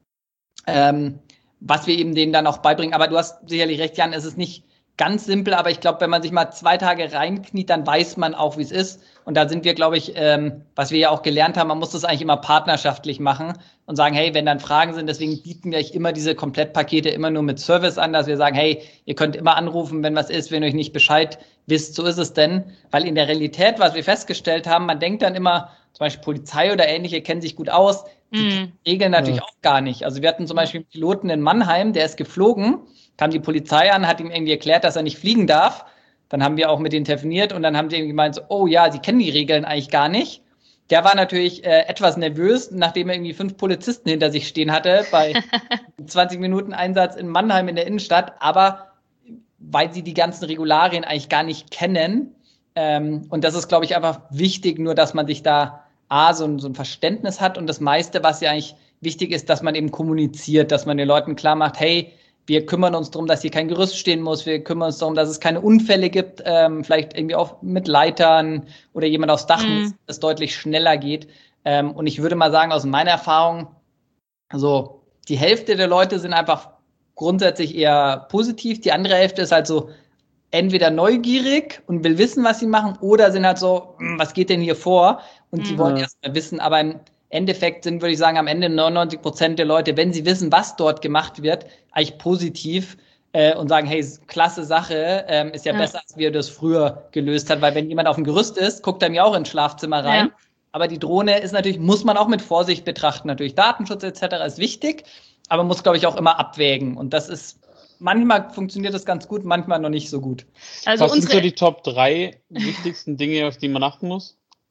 was wir eben denen dann auch beibringen. Aber du hast sicherlich recht, Jan, es ist nicht ganz simpel, aber ich glaube, wenn man sich mal 2 Tage reinkniet, dann weiß man auch, wie es ist. Und da sind wir, glaube ich, was wir ja auch gelernt haben, man muss das eigentlich immer partnerschaftlich machen und sagen, hey, wenn dann Fragen sind, deswegen bieten wir euch immer diese Komplettpakete immer nur mit Service an, dass wir sagen, hey, ihr könnt immer anrufen, wenn was ist, wenn ihr euch nicht Bescheid wisst, so ist es denn. Weil in der Realität, was wir festgestellt haben, man denkt dann immer, zum Beispiel Polizei oder ähnliche kennen sich gut aus, die Regeln natürlich auch gar nicht. Also wir hatten zum Beispiel einen Piloten in Mannheim, der ist geflogen, kam die Polizei an, hat ihm irgendwie erklärt, dass er nicht fliegen darf. Dann haben wir auch mit denen telefoniert und dann haben sie irgendwie gemeint, so, oh ja, sie kennen die Regeln eigentlich gar nicht. Der war natürlich etwas nervös, nachdem er irgendwie 5 Polizisten hinter sich stehen hatte bei 20 Minuten Einsatz in Mannheim in der Innenstadt, aber weil sie die ganzen Regularien eigentlich gar nicht kennen. Und das ist, glaube ich, einfach wichtig, nur dass man sich da so ein Verständnis hat und das meiste, was ja eigentlich wichtig ist, dass man eben kommuniziert, dass man den Leuten klar macht, hey, wir kümmern uns darum, dass hier kein Gerüst stehen muss. Wir kümmern uns darum, dass es keine Unfälle gibt, vielleicht irgendwie auch mit Leitern oder jemand aufs Dach muss, dass es deutlich schneller geht. Und ich würde mal sagen, aus meiner Erfahrung, also die Hälfte der Leute sind einfach grundsätzlich eher positiv. Die andere Hälfte ist halt so entweder neugierig und will wissen, was sie machen, oder sind halt so, was geht denn hier vor? Und die wollen erst mal wissen, aber im Endeffekt sind, würde ich sagen, am Ende 99% der Leute, wenn sie wissen, was dort gemacht wird, eigentlich positiv und sagen, hey, klasse Sache, ist ja besser, als wie er das früher gelöst hat, weil wenn jemand auf dem Gerüst ist, guckt er mir auch ins Schlafzimmer rein. Ja. Aber die Drohne ist natürlich, muss man auch mit Vorsicht betrachten. Natürlich Datenschutz etc. ist wichtig, aber muss, glaube ich, auch immer abwägen. Und das ist, manchmal funktioniert das ganz gut, manchmal noch nicht so gut. Also was sind so die Top 3 wichtigsten Dinge, auf die man achten muss?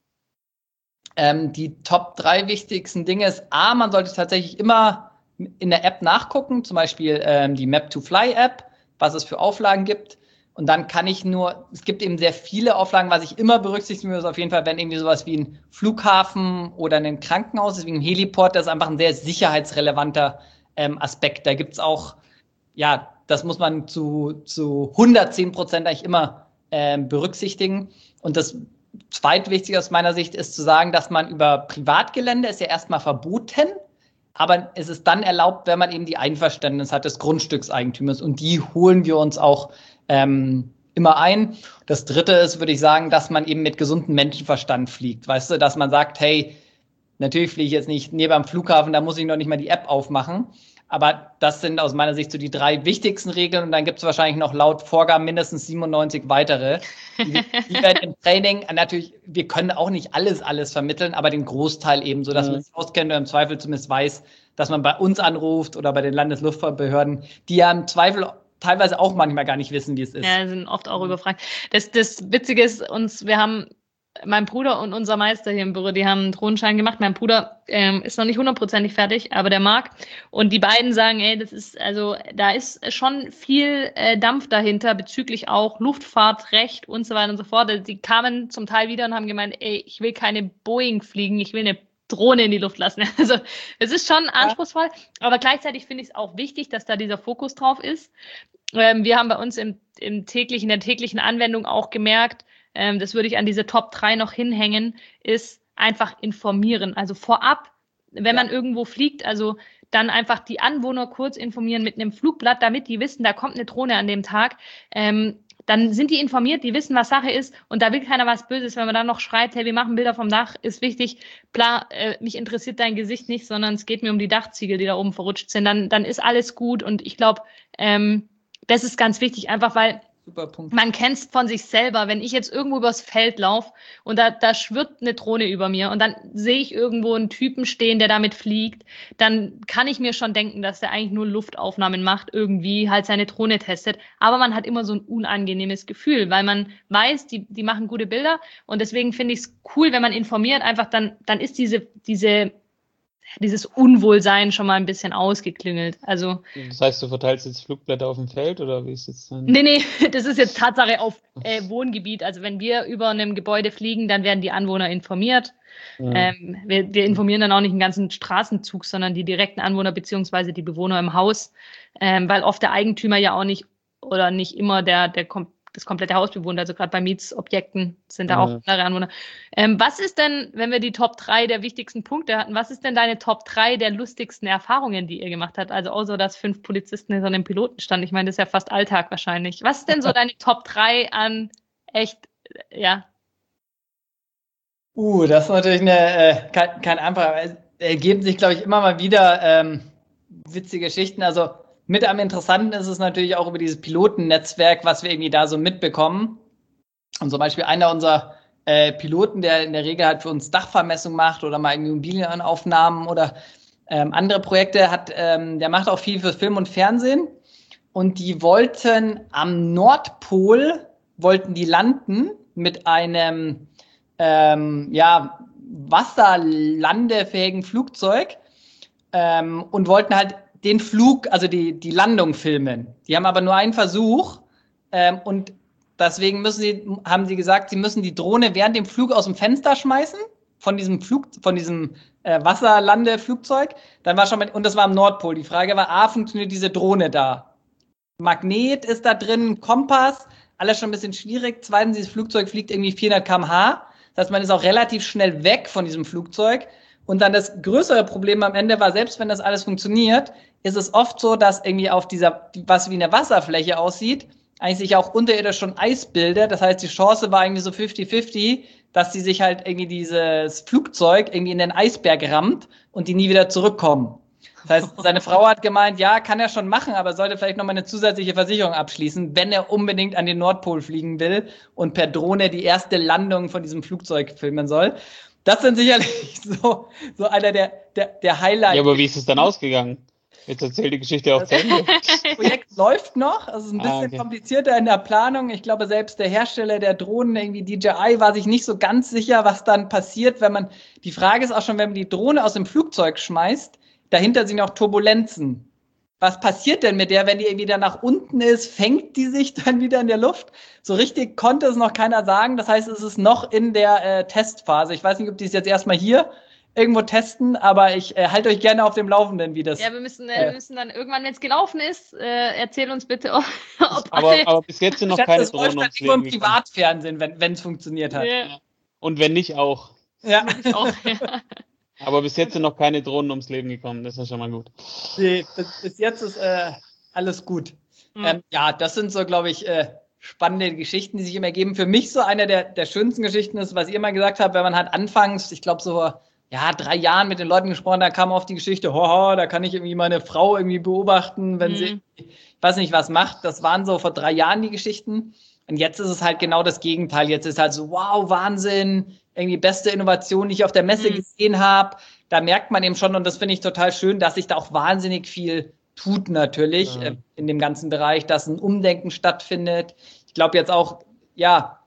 Die Top 3 wichtigsten Dinge ist, man sollte tatsächlich immer in der App nachgucken, zum Beispiel die Map2Fly-App, was es für Auflagen gibt. Und dann es gibt eben sehr viele Auflagen, was ich immer berücksichtigen muss, auf jeden Fall, wenn irgendwie sowas wie ein Flughafen oder ein Krankenhaus ist, wie ein Heliport, das ist einfach ein sehr sicherheitsrelevanter Aspekt. Da gibt's auch, das muss man zu 110% eigentlich immer berücksichtigen. Und das Zweitwichtig aus meiner Sicht ist zu sagen, dass man über Privatgelände ist ja erstmal verboten, aber es ist dann erlaubt, wenn man eben die Einverständnis hat des Grundstückseigentümers und die holen wir uns auch immer ein. Das Dritte ist, würde ich sagen, dass man eben mit gesundem Menschenverstand fliegt. Weißt du, dass man sagt, hey, natürlich fliege ich jetzt nicht neben am Flughafen, da muss ich noch nicht mal die App aufmachen. Aber das sind aus meiner Sicht so die 3 wichtigsten Regeln und dann gibt es wahrscheinlich noch laut Vorgaben mindestens 97 weitere. Die werden im Training, natürlich, wir können auch nicht alles vermitteln, aber den Großteil eben, so dass man es auskennt oder im Zweifel zumindest weiß, dass man bei uns anruft oder bei den Landesluftfahrtbehörden, die ja im Zweifel teilweise auch manchmal gar nicht wissen, wie es ist. Ja, sind oft auch überfragt. Das Witzige ist, wir haben mein Bruder und unser Meister hier im Büro, die haben einen Drohnenschein gemacht. Mein Bruder ist noch nicht 100%ig fertig, aber der mag. Und die beiden sagen, ey, da ist schon viel Dampf dahinter bezüglich auch Luftfahrtrecht und so weiter und so fort. Die kamen zum Teil wieder und haben gemeint, ey, ich will keine Boeing fliegen, ich will eine Drohne in die Luft lassen. Also es ist schon anspruchsvoll, aber gleichzeitig finde ich es auch wichtig, dass da dieser Fokus drauf ist. Wir haben bei uns in der täglichen Anwendung auch gemerkt, das würde ich an diese Top 3 noch hinhängen, ist einfach informieren. Also vorab, wenn man irgendwo fliegt, also dann einfach die Anwohner kurz informieren mit einem Flugblatt, damit die wissen, da kommt eine Drohne an dem Tag. Dann sind die informiert, die wissen, was Sache ist und da will keiner was Böses. Wenn man dann noch schreibt, hey, wir machen Bilder vom Dach, ist wichtig. Klar, mich interessiert dein Gesicht nicht, sondern es geht mir um die Dachziegel, die da oben verrutscht sind. Dann ist alles gut und ich glaube, das ist ganz wichtig, einfach weil man kennt es von sich selber, wenn ich jetzt irgendwo übers Feld laufe und da schwirrt eine Drohne über mir und dann sehe ich irgendwo einen Typen stehen, der damit fliegt, dann kann ich mir schon denken, dass der eigentlich nur Luftaufnahmen macht, irgendwie halt seine Drohne testet, aber man hat immer so ein unangenehmes Gefühl, weil man weiß, die machen gute Bilder und deswegen finde ich es cool, wenn man informiert, einfach dann ist dieses Unwohlsein schon mal ein bisschen ausgeklingelt. Also, das heißt, du verteilst jetzt Flugblätter auf dem Feld oder wie ist das dann? Nee, das ist jetzt Tatsache auf Wohngebiet. Also wenn wir über einem Gebäude fliegen, dann werden die Anwohner informiert. Ja. Wir informieren dann auch nicht den ganzen Straßenzug, sondern die direkten Anwohner beziehungsweise die Bewohner im Haus, weil oft der Eigentümer ja auch nicht oder nicht immer das komplette Haus bewohnt, also gerade bei Mietsobjekten sind da auch andere Anwohner. Was ist denn, wenn wir die Top 3 der wichtigsten Punkte hatten, was ist denn deine Top 3 der lustigsten Erfahrungen, die ihr gemacht habt? Also außer, dass 5 Polizisten hinter einem Piloten standen. Ich meine, das ist ja fast Alltag wahrscheinlich. Was ist denn so deine Top 3 an echt, ja? Das ist natürlich kein einfacher. Es ergeben sich, glaube ich, immer mal wieder witzige Geschichten. Also mit am interessanten ist es natürlich auch über dieses Pilotennetzwerk, was wir irgendwie da so mitbekommen. Und zum Beispiel einer unserer Piloten, der in der Regel halt für uns Dachvermessung macht oder mal irgendwie Immobilienaufnahmen oder andere Projekte der macht auch viel für Film und Fernsehen. Und die wollten am Nordpol, landen mit einem wasserlandefähigen Flugzeug und wollten halt den Flug, also die Landung filmen. Die haben aber nur einen Versuch und deswegen haben sie gesagt, sie müssen die Drohne während dem Flug aus dem Fenster schmeißen von diesem Wasserlandeflugzeug. Dann war und das war am Nordpol. Die Frage war, funktioniert diese Drohne da? Magnet ist da drin, Kompass, alles schon ein bisschen schwierig. Zweitens, dieses Flugzeug fliegt irgendwie 400 km/h. Das heißt, man ist auch relativ schnell weg von diesem Flugzeug. Und dann das größere Problem am Ende war, selbst wenn das alles funktioniert, ist es oft so, dass irgendwie auf was wie eine Wasserfläche aussieht, eigentlich sich auch unterirdisch schon Eis bildet. Das heißt, die Chance war irgendwie so 50-50, dass sie sich halt irgendwie dieses Flugzeug irgendwie in den Eisberg rammt und die nie wieder zurückkommen. Das heißt, seine Frau hat gemeint, ja, kann er schon machen, aber sollte vielleicht nochmal eine zusätzliche Versicherung abschließen, wenn er unbedingt an den Nordpol fliegen will und per Drohne die erste Landung von diesem Flugzeug filmen soll. Das sind sicherlich so einer der Highlights. Ja, aber wie ist es dann ausgegangen? Jetzt erzähl die Geschichte auch zu Ende. Das Projekt läuft noch, also es ist ein bisschen komplizierter in der Planung. Ich glaube, selbst der Hersteller der Drohnen, irgendwie DJI, war sich nicht so ganz sicher, was dann passiert, die Frage ist auch schon, wenn man die Drohne aus dem Flugzeug schmeißt, dahinter sind auch Turbulenzen. Was passiert denn mit der, wenn die irgendwie dann nach unten ist? Fängt die sich dann wieder in der Luft? So richtig konnte es noch keiner sagen. Das heißt, es ist noch in der Testphase. Ich weiß nicht, ob die es jetzt erstmal hier irgendwo testen, aber ich halte euch gerne auf dem Laufenden, wie das... Ja, wir müssen dann irgendwann, wenn es gelaufen ist, erzähl uns bitte, ob aber bis jetzt sind noch keine Drohnen ums Leben gekommen. Im Privatfernsehen, wenn es funktioniert hat. Ja. Und wenn nicht auch. Ja. Auch, ja. Aber bis jetzt sind noch keine Drohnen ums Leben gekommen, das ist ja schon mal gut. Nee, bis jetzt ist alles gut. Das sind so, glaube ich, spannende Geschichten, die sich immer ergeben. Für mich so eine der schönsten Geschichten ist, was ihr immer gesagt habt, wenn man halt anfangs, ich glaube so 3 Jahren mit den Leuten gesprochen, da kam auf die Geschichte, da kann ich irgendwie meine Frau irgendwie beobachten, wenn sie, ich weiß nicht, was macht. Das waren so vor 3 Jahren die Geschichten. Und jetzt ist es halt genau das Gegenteil. Jetzt ist halt so, wow, Wahnsinn, irgendwie beste Innovation, die ich auf der Messe gesehen habe. Da merkt man eben schon, und das finde ich total schön, dass sich da auch wahnsinnig viel tut natürlich in dem ganzen Bereich, dass ein Umdenken stattfindet. Ich glaube jetzt auch,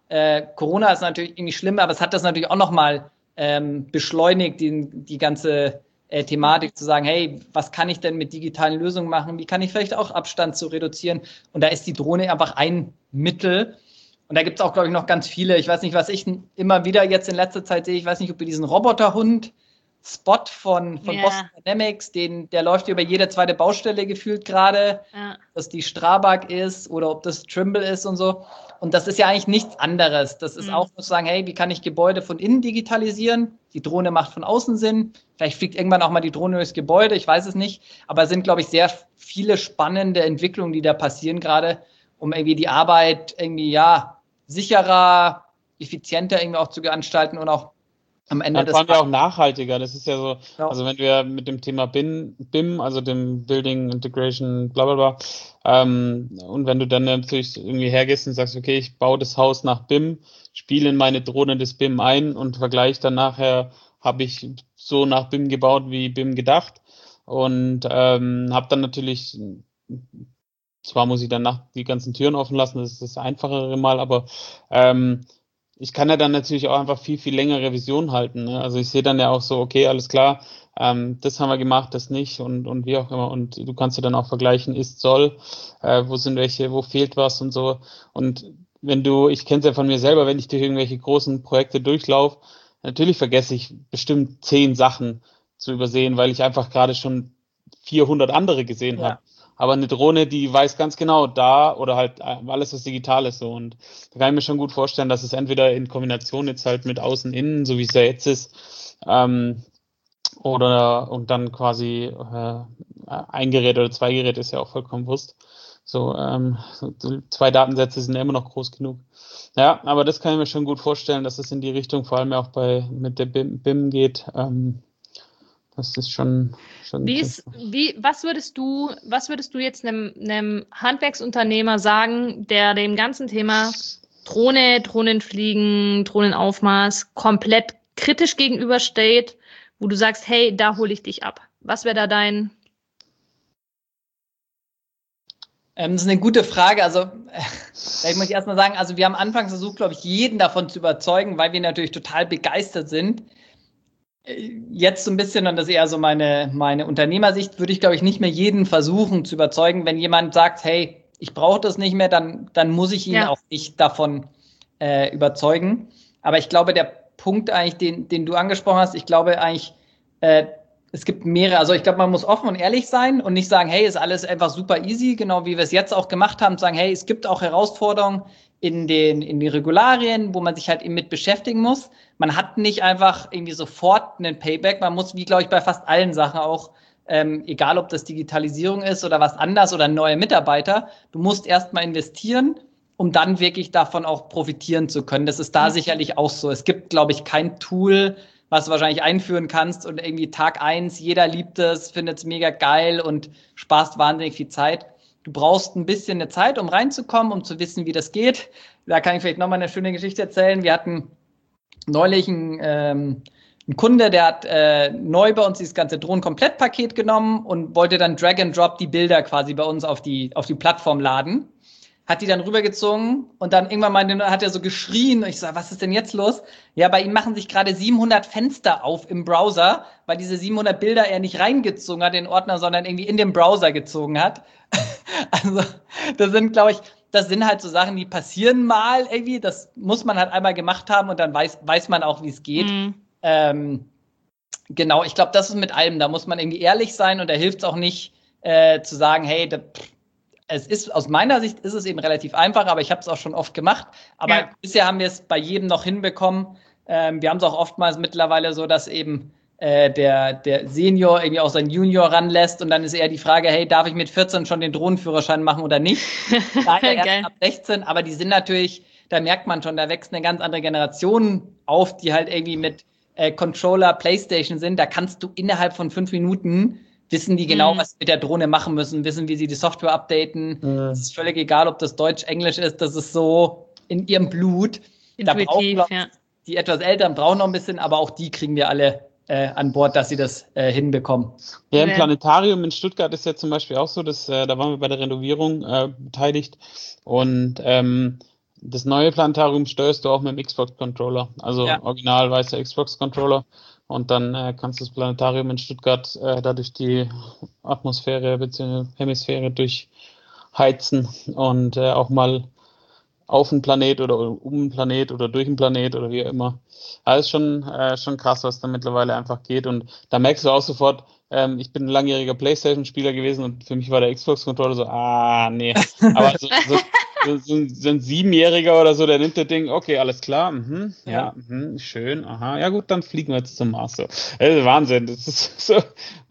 Corona ist natürlich irgendwie schlimm, aber es hat das natürlich auch nochmal beschleunigt, die ganze Thematik zu sagen, hey, was kann ich denn mit digitalen Lösungen machen? Wie kann ich vielleicht auch Abstand zu reduzieren? Und da ist die Drohne einfach ein Mittel. Und da gibt es auch, glaube ich, noch ganz viele. Ich weiß nicht, was ich immer wieder jetzt in letzter Zeit sehe. Ich weiß nicht, ob ihr diesen Roboterhund-Spot von Boston Dynamics, der läuft über jede zweite Baustelle gefühlt gerade, dass die Strabag ist oder ob das Trimble ist und so. Und das ist ja eigentlich nichts anderes. Das ist auch zu sagen, hey, wie kann ich Gebäude von innen digitalisieren? Die Drohne macht von außen Sinn. Vielleicht fliegt irgendwann auch mal die Drohne durchs Gebäude, ich weiß es nicht. Aber es sind, glaube ich, sehr viele spannende Entwicklungen, die da passieren gerade, um irgendwie die Arbeit irgendwie, sicherer, effizienter irgendwie auch zu gestalten und auch am Ende Dann fahren wir auch nachhaltiger. Das ist ja so, also wenn wir mit dem Thema BIM, also dem Building Integration, bla bla bla, und wenn du dann natürlich irgendwie hergehst und sagst, okay, ich baue das Haus nach BIM, spiele in meine Drohne das BIM ein und vergleiche dann nachher, habe ich so nach BIM gebaut, wie BIM gedacht und habe dann natürlich, zwar muss ich dann die ganzen Türen offen lassen, das ist das einfachere Mal, aber ich kann ja dann natürlich auch einfach viel, viel längere Visionen halten. Ne? Also ich sehe dann ja auch so, okay, alles klar, das haben wir gemacht, das nicht und wie auch immer. Und du kannst ja dann auch vergleichen, ist, soll, wo sind welche, wo fehlt was und so. Und ich kenne es ja von mir selber, wenn ich durch irgendwelche großen Projekte durchlaufe, natürlich vergesse ich bestimmt 10 Sachen zu übersehen, weil ich einfach gerade schon 400 andere gesehen habe. Aber eine Drohne, die weiß ganz genau da oder halt alles, was digital ist so. Und da kann ich mir schon gut vorstellen, dass es entweder in Kombination jetzt halt mit Außen, Innen, so wie es ja jetzt ist, und dann quasi ein Gerät oder 2 Geräte ist ja auch vollkommen wurscht. So 2 Datensätze sind ja immer noch groß genug. Ja, aber das kann ich mir schon gut vorstellen, dass es in die Richtung vor allem auch mit der BIM geht. Das ist schon. Was würdest du jetzt einem Handwerksunternehmer sagen, der dem ganzen Thema Drohne, Drohnenfliegen, Drohnenaufmaß komplett kritisch gegenübersteht, wo du sagst, hey, da hole ich dich ab? Was wäre da dein? Das ist eine gute Frage. Also, vielleicht muss ich erstmal sagen, also wir haben anfangs versucht, glaube ich, jeden davon zu überzeugen, weil wir natürlich total begeistert sind. Jetzt so ein bisschen, und das ist eher so meine Unternehmersicht, würde ich, glaube ich, nicht mehr jeden versuchen zu überzeugen. Wenn jemand sagt, hey, ich brauche das nicht mehr, dann muss ich ihn auch nicht davon überzeugen. Aber ich glaube, der Punkt eigentlich, den du angesprochen hast, ich glaube eigentlich, es gibt mehrere, also ich glaube, man muss offen und ehrlich sein und nicht sagen, hey, ist alles einfach super easy, genau wie wir es jetzt auch gemacht haben, sagen, hey, es gibt auch Herausforderungen in den Regularien, wo man sich halt eben mit beschäftigen muss. Man hat nicht einfach irgendwie sofort einen Payback, man muss, wie glaube ich bei fast allen Sachen auch, egal ob das Digitalisierung ist oder was anders oder neue Mitarbeiter, du musst erstmal investieren, um dann wirklich davon auch profitieren zu können. Das ist da sicherlich auch so. Es gibt, glaube ich, kein Tool, was du wahrscheinlich einführen kannst und irgendwie Tag 1, jeder liebt es, findet es mega geil und sparst wahnsinnig viel Zeit. Du brauchst ein bisschen eine Zeit, um reinzukommen, um zu wissen, wie das geht. Da kann ich vielleicht nochmal eine schöne Geschichte erzählen. Wir hatten neulich einen Kunde, der hat neu bei uns dieses ganze Drohnen-Komplettpaket genommen und wollte dann Drag and Drop die Bilder quasi bei uns auf die Plattform laden. Hat die dann rübergezogen und dann irgendwann mal hat er so geschrien. Und ich sage, was ist denn jetzt los? Ja, bei ihm machen sich gerade 700 Fenster auf im Browser, weil diese 700 Bilder er nicht reingezogen hat in den Ordner, sondern irgendwie in den Browser gezogen hat. Also das sind, glaube ich, das sind halt so Sachen, die passieren mal irgendwie. Das muss man halt einmal gemacht haben und dann weiß man auch, wie es geht. Genau, ich glaube, das ist mit allem. Da muss man irgendwie ehrlich sein und da hilft es auch nicht zu sagen, hey, es ist, aus meiner Sicht ist es eben relativ einfach, aber ich habe es auch schon oft gemacht. Aber bisher haben wir es bei jedem noch hinbekommen. Wir haben es auch oftmals mittlerweile so, dass eben der Senior irgendwie auch seinen Junior ranlässt und dann ist eher die Frage, hey, darf ich mit 14 schon den Drohnenführerschein machen oder nicht? Leider erst ab 16, aber die sind natürlich, da merkt man schon, da wächst eine ganz andere Generation auf, die halt irgendwie mit Controller, Playstation sind. Da kannst du innerhalb von 5 Minuten wissen die genau, was sie mit der Drohne machen müssen, wissen, wie sie die Software updaten. Es ist völlig egal, ob das Deutsch, Englisch ist, das ist so in ihrem Blut. Da brauchen die etwas Älteren brauchen noch ein bisschen, aber auch die kriegen wir alle an Bord, dass sie das hinbekommen. Ja, im Planetarium in Stuttgart ist ja zum Beispiel auch so, dass da waren wir bei der Renovierung beteiligt und Das neue Planetarium steuerst du auch mit dem Xbox-Controller, also original weißer Xbox-Controller. Und dann kannst du das Planetarium in Stuttgart dadurch die Atmosphäre bzw. Hemisphäre durchheizen und auch mal auf einen Planet oder um einen Planet oder durch einen Planet oder wie auch immer. Also schon krass, was da mittlerweile einfach geht. Und da merkst du auch sofort, ich bin ein langjähriger PlayStation-Spieler gewesen und für mich war der Xbox-Controller so, nee. Aber so ein Siebenjähriger oder so, der nimmt das Ding, okay, alles klar, schön, aha, ja gut, dann fliegen wir jetzt zum Mars. So. Wahnsinn, das ist so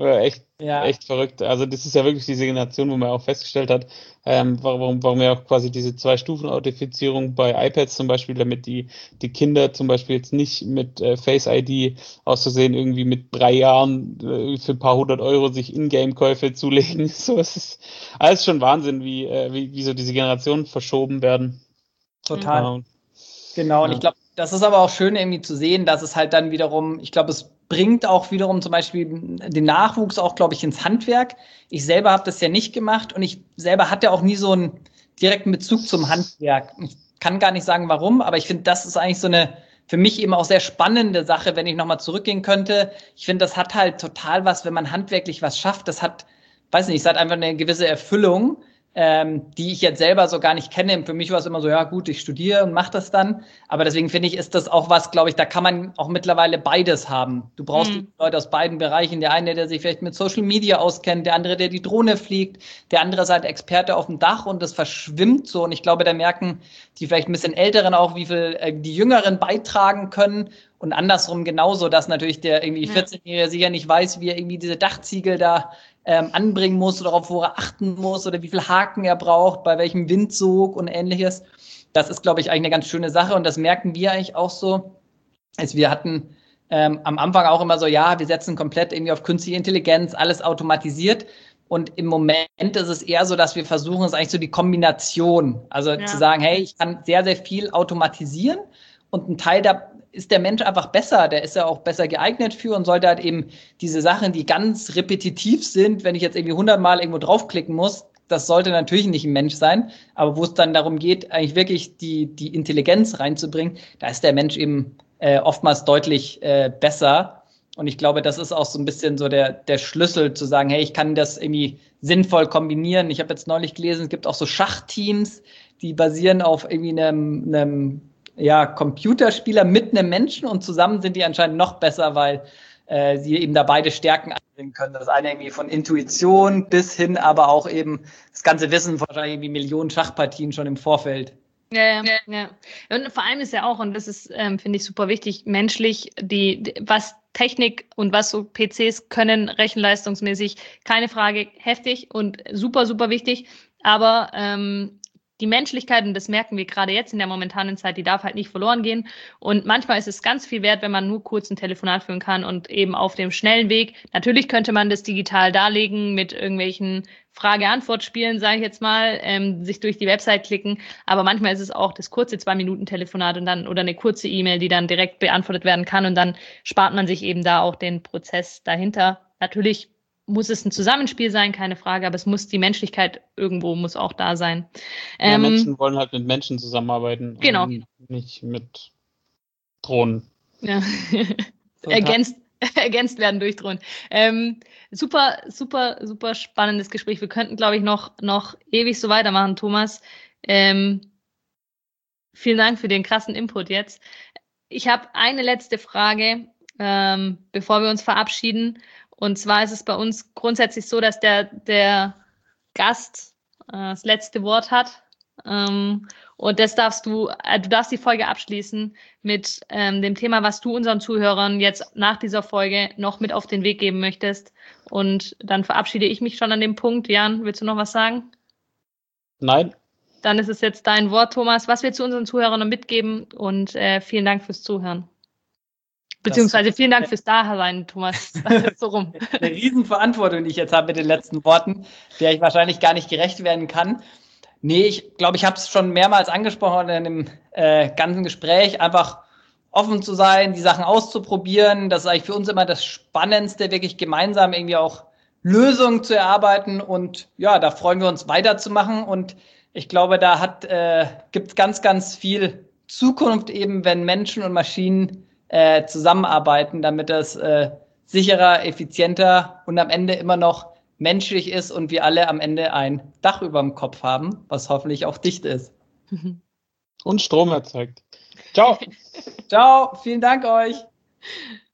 echt verrückt. Also das ist ja wirklich diese Generation, wo man auch festgestellt hat, warum ja auch quasi diese 2-Stufen-Authentifizierung bei iPads zum Beispiel, damit die Kinder zum Beispiel jetzt nicht mit Face ID auszusehen irgendwie mit 3 Jahren für ein paar 100 Euro sich Ingame-Käufe zulegen. So, es ist alles schon Wahnsinn, wie so diese Generationen verschoben werden. Total. Genau, und ich glaube, das ist aber auch schön irgendwie zu sehen, dass es halt dann wiederum, ich glaube, es bringt auch wiederum zum Beispiel den Nachwuchs auch, glaube ich, ins Handwerk. Ich selber habe das ja nicht gemacht und ich selber hatte auch nie so einen direkten Bezug zum Handwerk. Ich kann gar nicht sagen, warum, aber ich finde, das ist eigentlich so eine für mich eben auch sehr spannende Sache, wenn ich nochmal zurückgehen könnte. Ich finde, das hat halt total was, wenn man handwerklich was schafft. Das hat, weiß nicht, es hat einfach eine gewisse Erfüllung, die ich jetzt selber so gar nicht kenne. Für mich war es immer so, ja gut, ich studiere und mache das dann. Aber deswegen finde ich, ist das auch was, glaube ich, da kann man auch mittlerweile beides haben. Du brauchst die Leute aus beiden Bereichen. Der eine, der sich vielleicht mit Social Media auskennt, der andere, der die Drohne fliegt, der andere ist halt Experte auf dem Dach und das verschwimmt so. Und ich glaube, da merken die vielleicht ein bisschen Älteren auch, wie viel die Jüngeren beitragen können. Und andersrum genauso, dass natürlich der irgendwie 14-Jährige sicher nicht weiß, wie er irgendwie diese Dachziegel da anbringen muss oder auf wo er achten muss oder wie viel Haken er braucht, bei welchem Windsog und ähnliches. Das ist, glaube ich, eigentlich eine ganz schöne Sache und das merken wir eigentlich auch so. Also wir hatten am Anfang auch immer so, ja, wir setzen komplett irgendwie auf künstliche Intelligenz, alles automatisiert. Und im Moment ist es eher so, dass wir versuchen, es ist eigentlich so die Kombination. Also zu sagen, hey, ich kann sehr, sehr viel automatisieren und ein Teil da ist der Mensch einfach besser, der ist ja auch besser geeignet für und sollte halt eben diese Sachen, die ganz repetitiv sind, wenn ich jetzt irgendwie 100-mal irgendwo draufklicken muss, das sollte natürlich nicht ein Mensch sein, aber wo es dann darum geht, eigentlich wirklich die Intelligenz reinzubringen, da ist der Mensch eben oftmals deutlich besser und ich glaube, das ist auch so ein bisschen so der Schlüssel zu sagen, hey, ich kann das irgendwie sinnvoll kombinieren. Ich habe jetzt neulich gelesen, es gibt auch so Schachteams, die basieren auf irgendwie einem Computerspieler mit einem Menschen und zusammen sind die anscheinend noch besser, weil sie eben da beide Stärken einbringen können. Das eine irgendwie von Intuition bis hin, aber auch eben das ganze Wissen, wahrscheinlich irgendwie Millionen Schachpartien schon im Vorfeld. Ja. Und vor allem ist ja auch, und das ist, finde ich, super wichtig, menschlich, was Technik und was so PCs können, rechenleistungsmäßig, keine Frage, heftig und super, super wichtig, aber die Menschlichkeit, und das merken wir gerade jetzt in der momentanen Zeit, die darf halt nicht verloren gehen. Und manchmal ist es ganz viel wert, wenn man nur kurz ein Telefonat führen kann und eben auf dem schnellen Weg. Natürlich könnte man das digital darlegen mit irgendwelchen Frage-Antwort-Spielen, sage ich jetzt mal, sich durch die Website klicken. Aber manchmal ist es auch das kurze 2-Minuten-Telefonat und dann oder eine kurze E-Mail, die dann direkt beantwortet werden kann. Und dann spart man sich eben da auch den Prozess dahinter. Natürlich muss es ein Zusammenspiel sein, keine Frage, aber es muss die Menschlichkeit irgendwo muss auch da sein. Menschen wollen halt mit Menschen zusammenarbeiten. Genau. Und nicht mit Drohnen. Ja. Ergänzt werden durch Drohnen. Super, super, super spannendes Gespräch. Wir könnten, glaube ich, noch ewig so weitermachen, Thomas. Vielen Dank für den krassen Input jetzt. Ich habe eine letzte Frage, bevor wir uns verabschieden. Und zwar ist es bei uns grundsätzlich so, dass der Gast das letzte Wort hat. Und das du darfst die Folge abschließen mit dem Thema, was du unseren Zuhörern jetzt nach dieser Folge noch mit auf den Weg geben möchtest. Und dann verabschiede ich mich schon an dem Punkt. Jan, willst du noch was sagen? Nein. Dann ist es jetzt dein Wort, Thomas. Was willst du unseren Zuhörern noch mitgeben? Und vielen Dank fürs Zuhören. Beziehungsweise vielen Dank fürs Dasein, Thomas. So rum. Eine Riesenverantwortung, die ich jetzt habe mit den letzten Worten, der ich wahrscheinlich gar nicht gerecht werden kann. Nee, ich glaube, ich habe es schon mehrmals angesprochen in dem ganzen Gespräch, einfach offen zu sein, die Sachen auszuprobieren. Das ist eigentlich für uns immer das Spannendste, wirklich gemeinsam irgendwie auch Lösungen zu erarbeiten. Und ja, da freuen wir uns weiterzumachen. Und ich glaube, da gibt es ganz, ganz viel Zukunft eben, wenn Menschen und Maschinen zusammenarbeiten, damit das sicherer, effizienter und am Ende immer noch menschlich ist und wir alle am Ende ein Dach über dem Kopf haben, was hoffentlich auch dicht ist. Und Strom erzeugt. Ciao. Ciao, vielen Dank euch.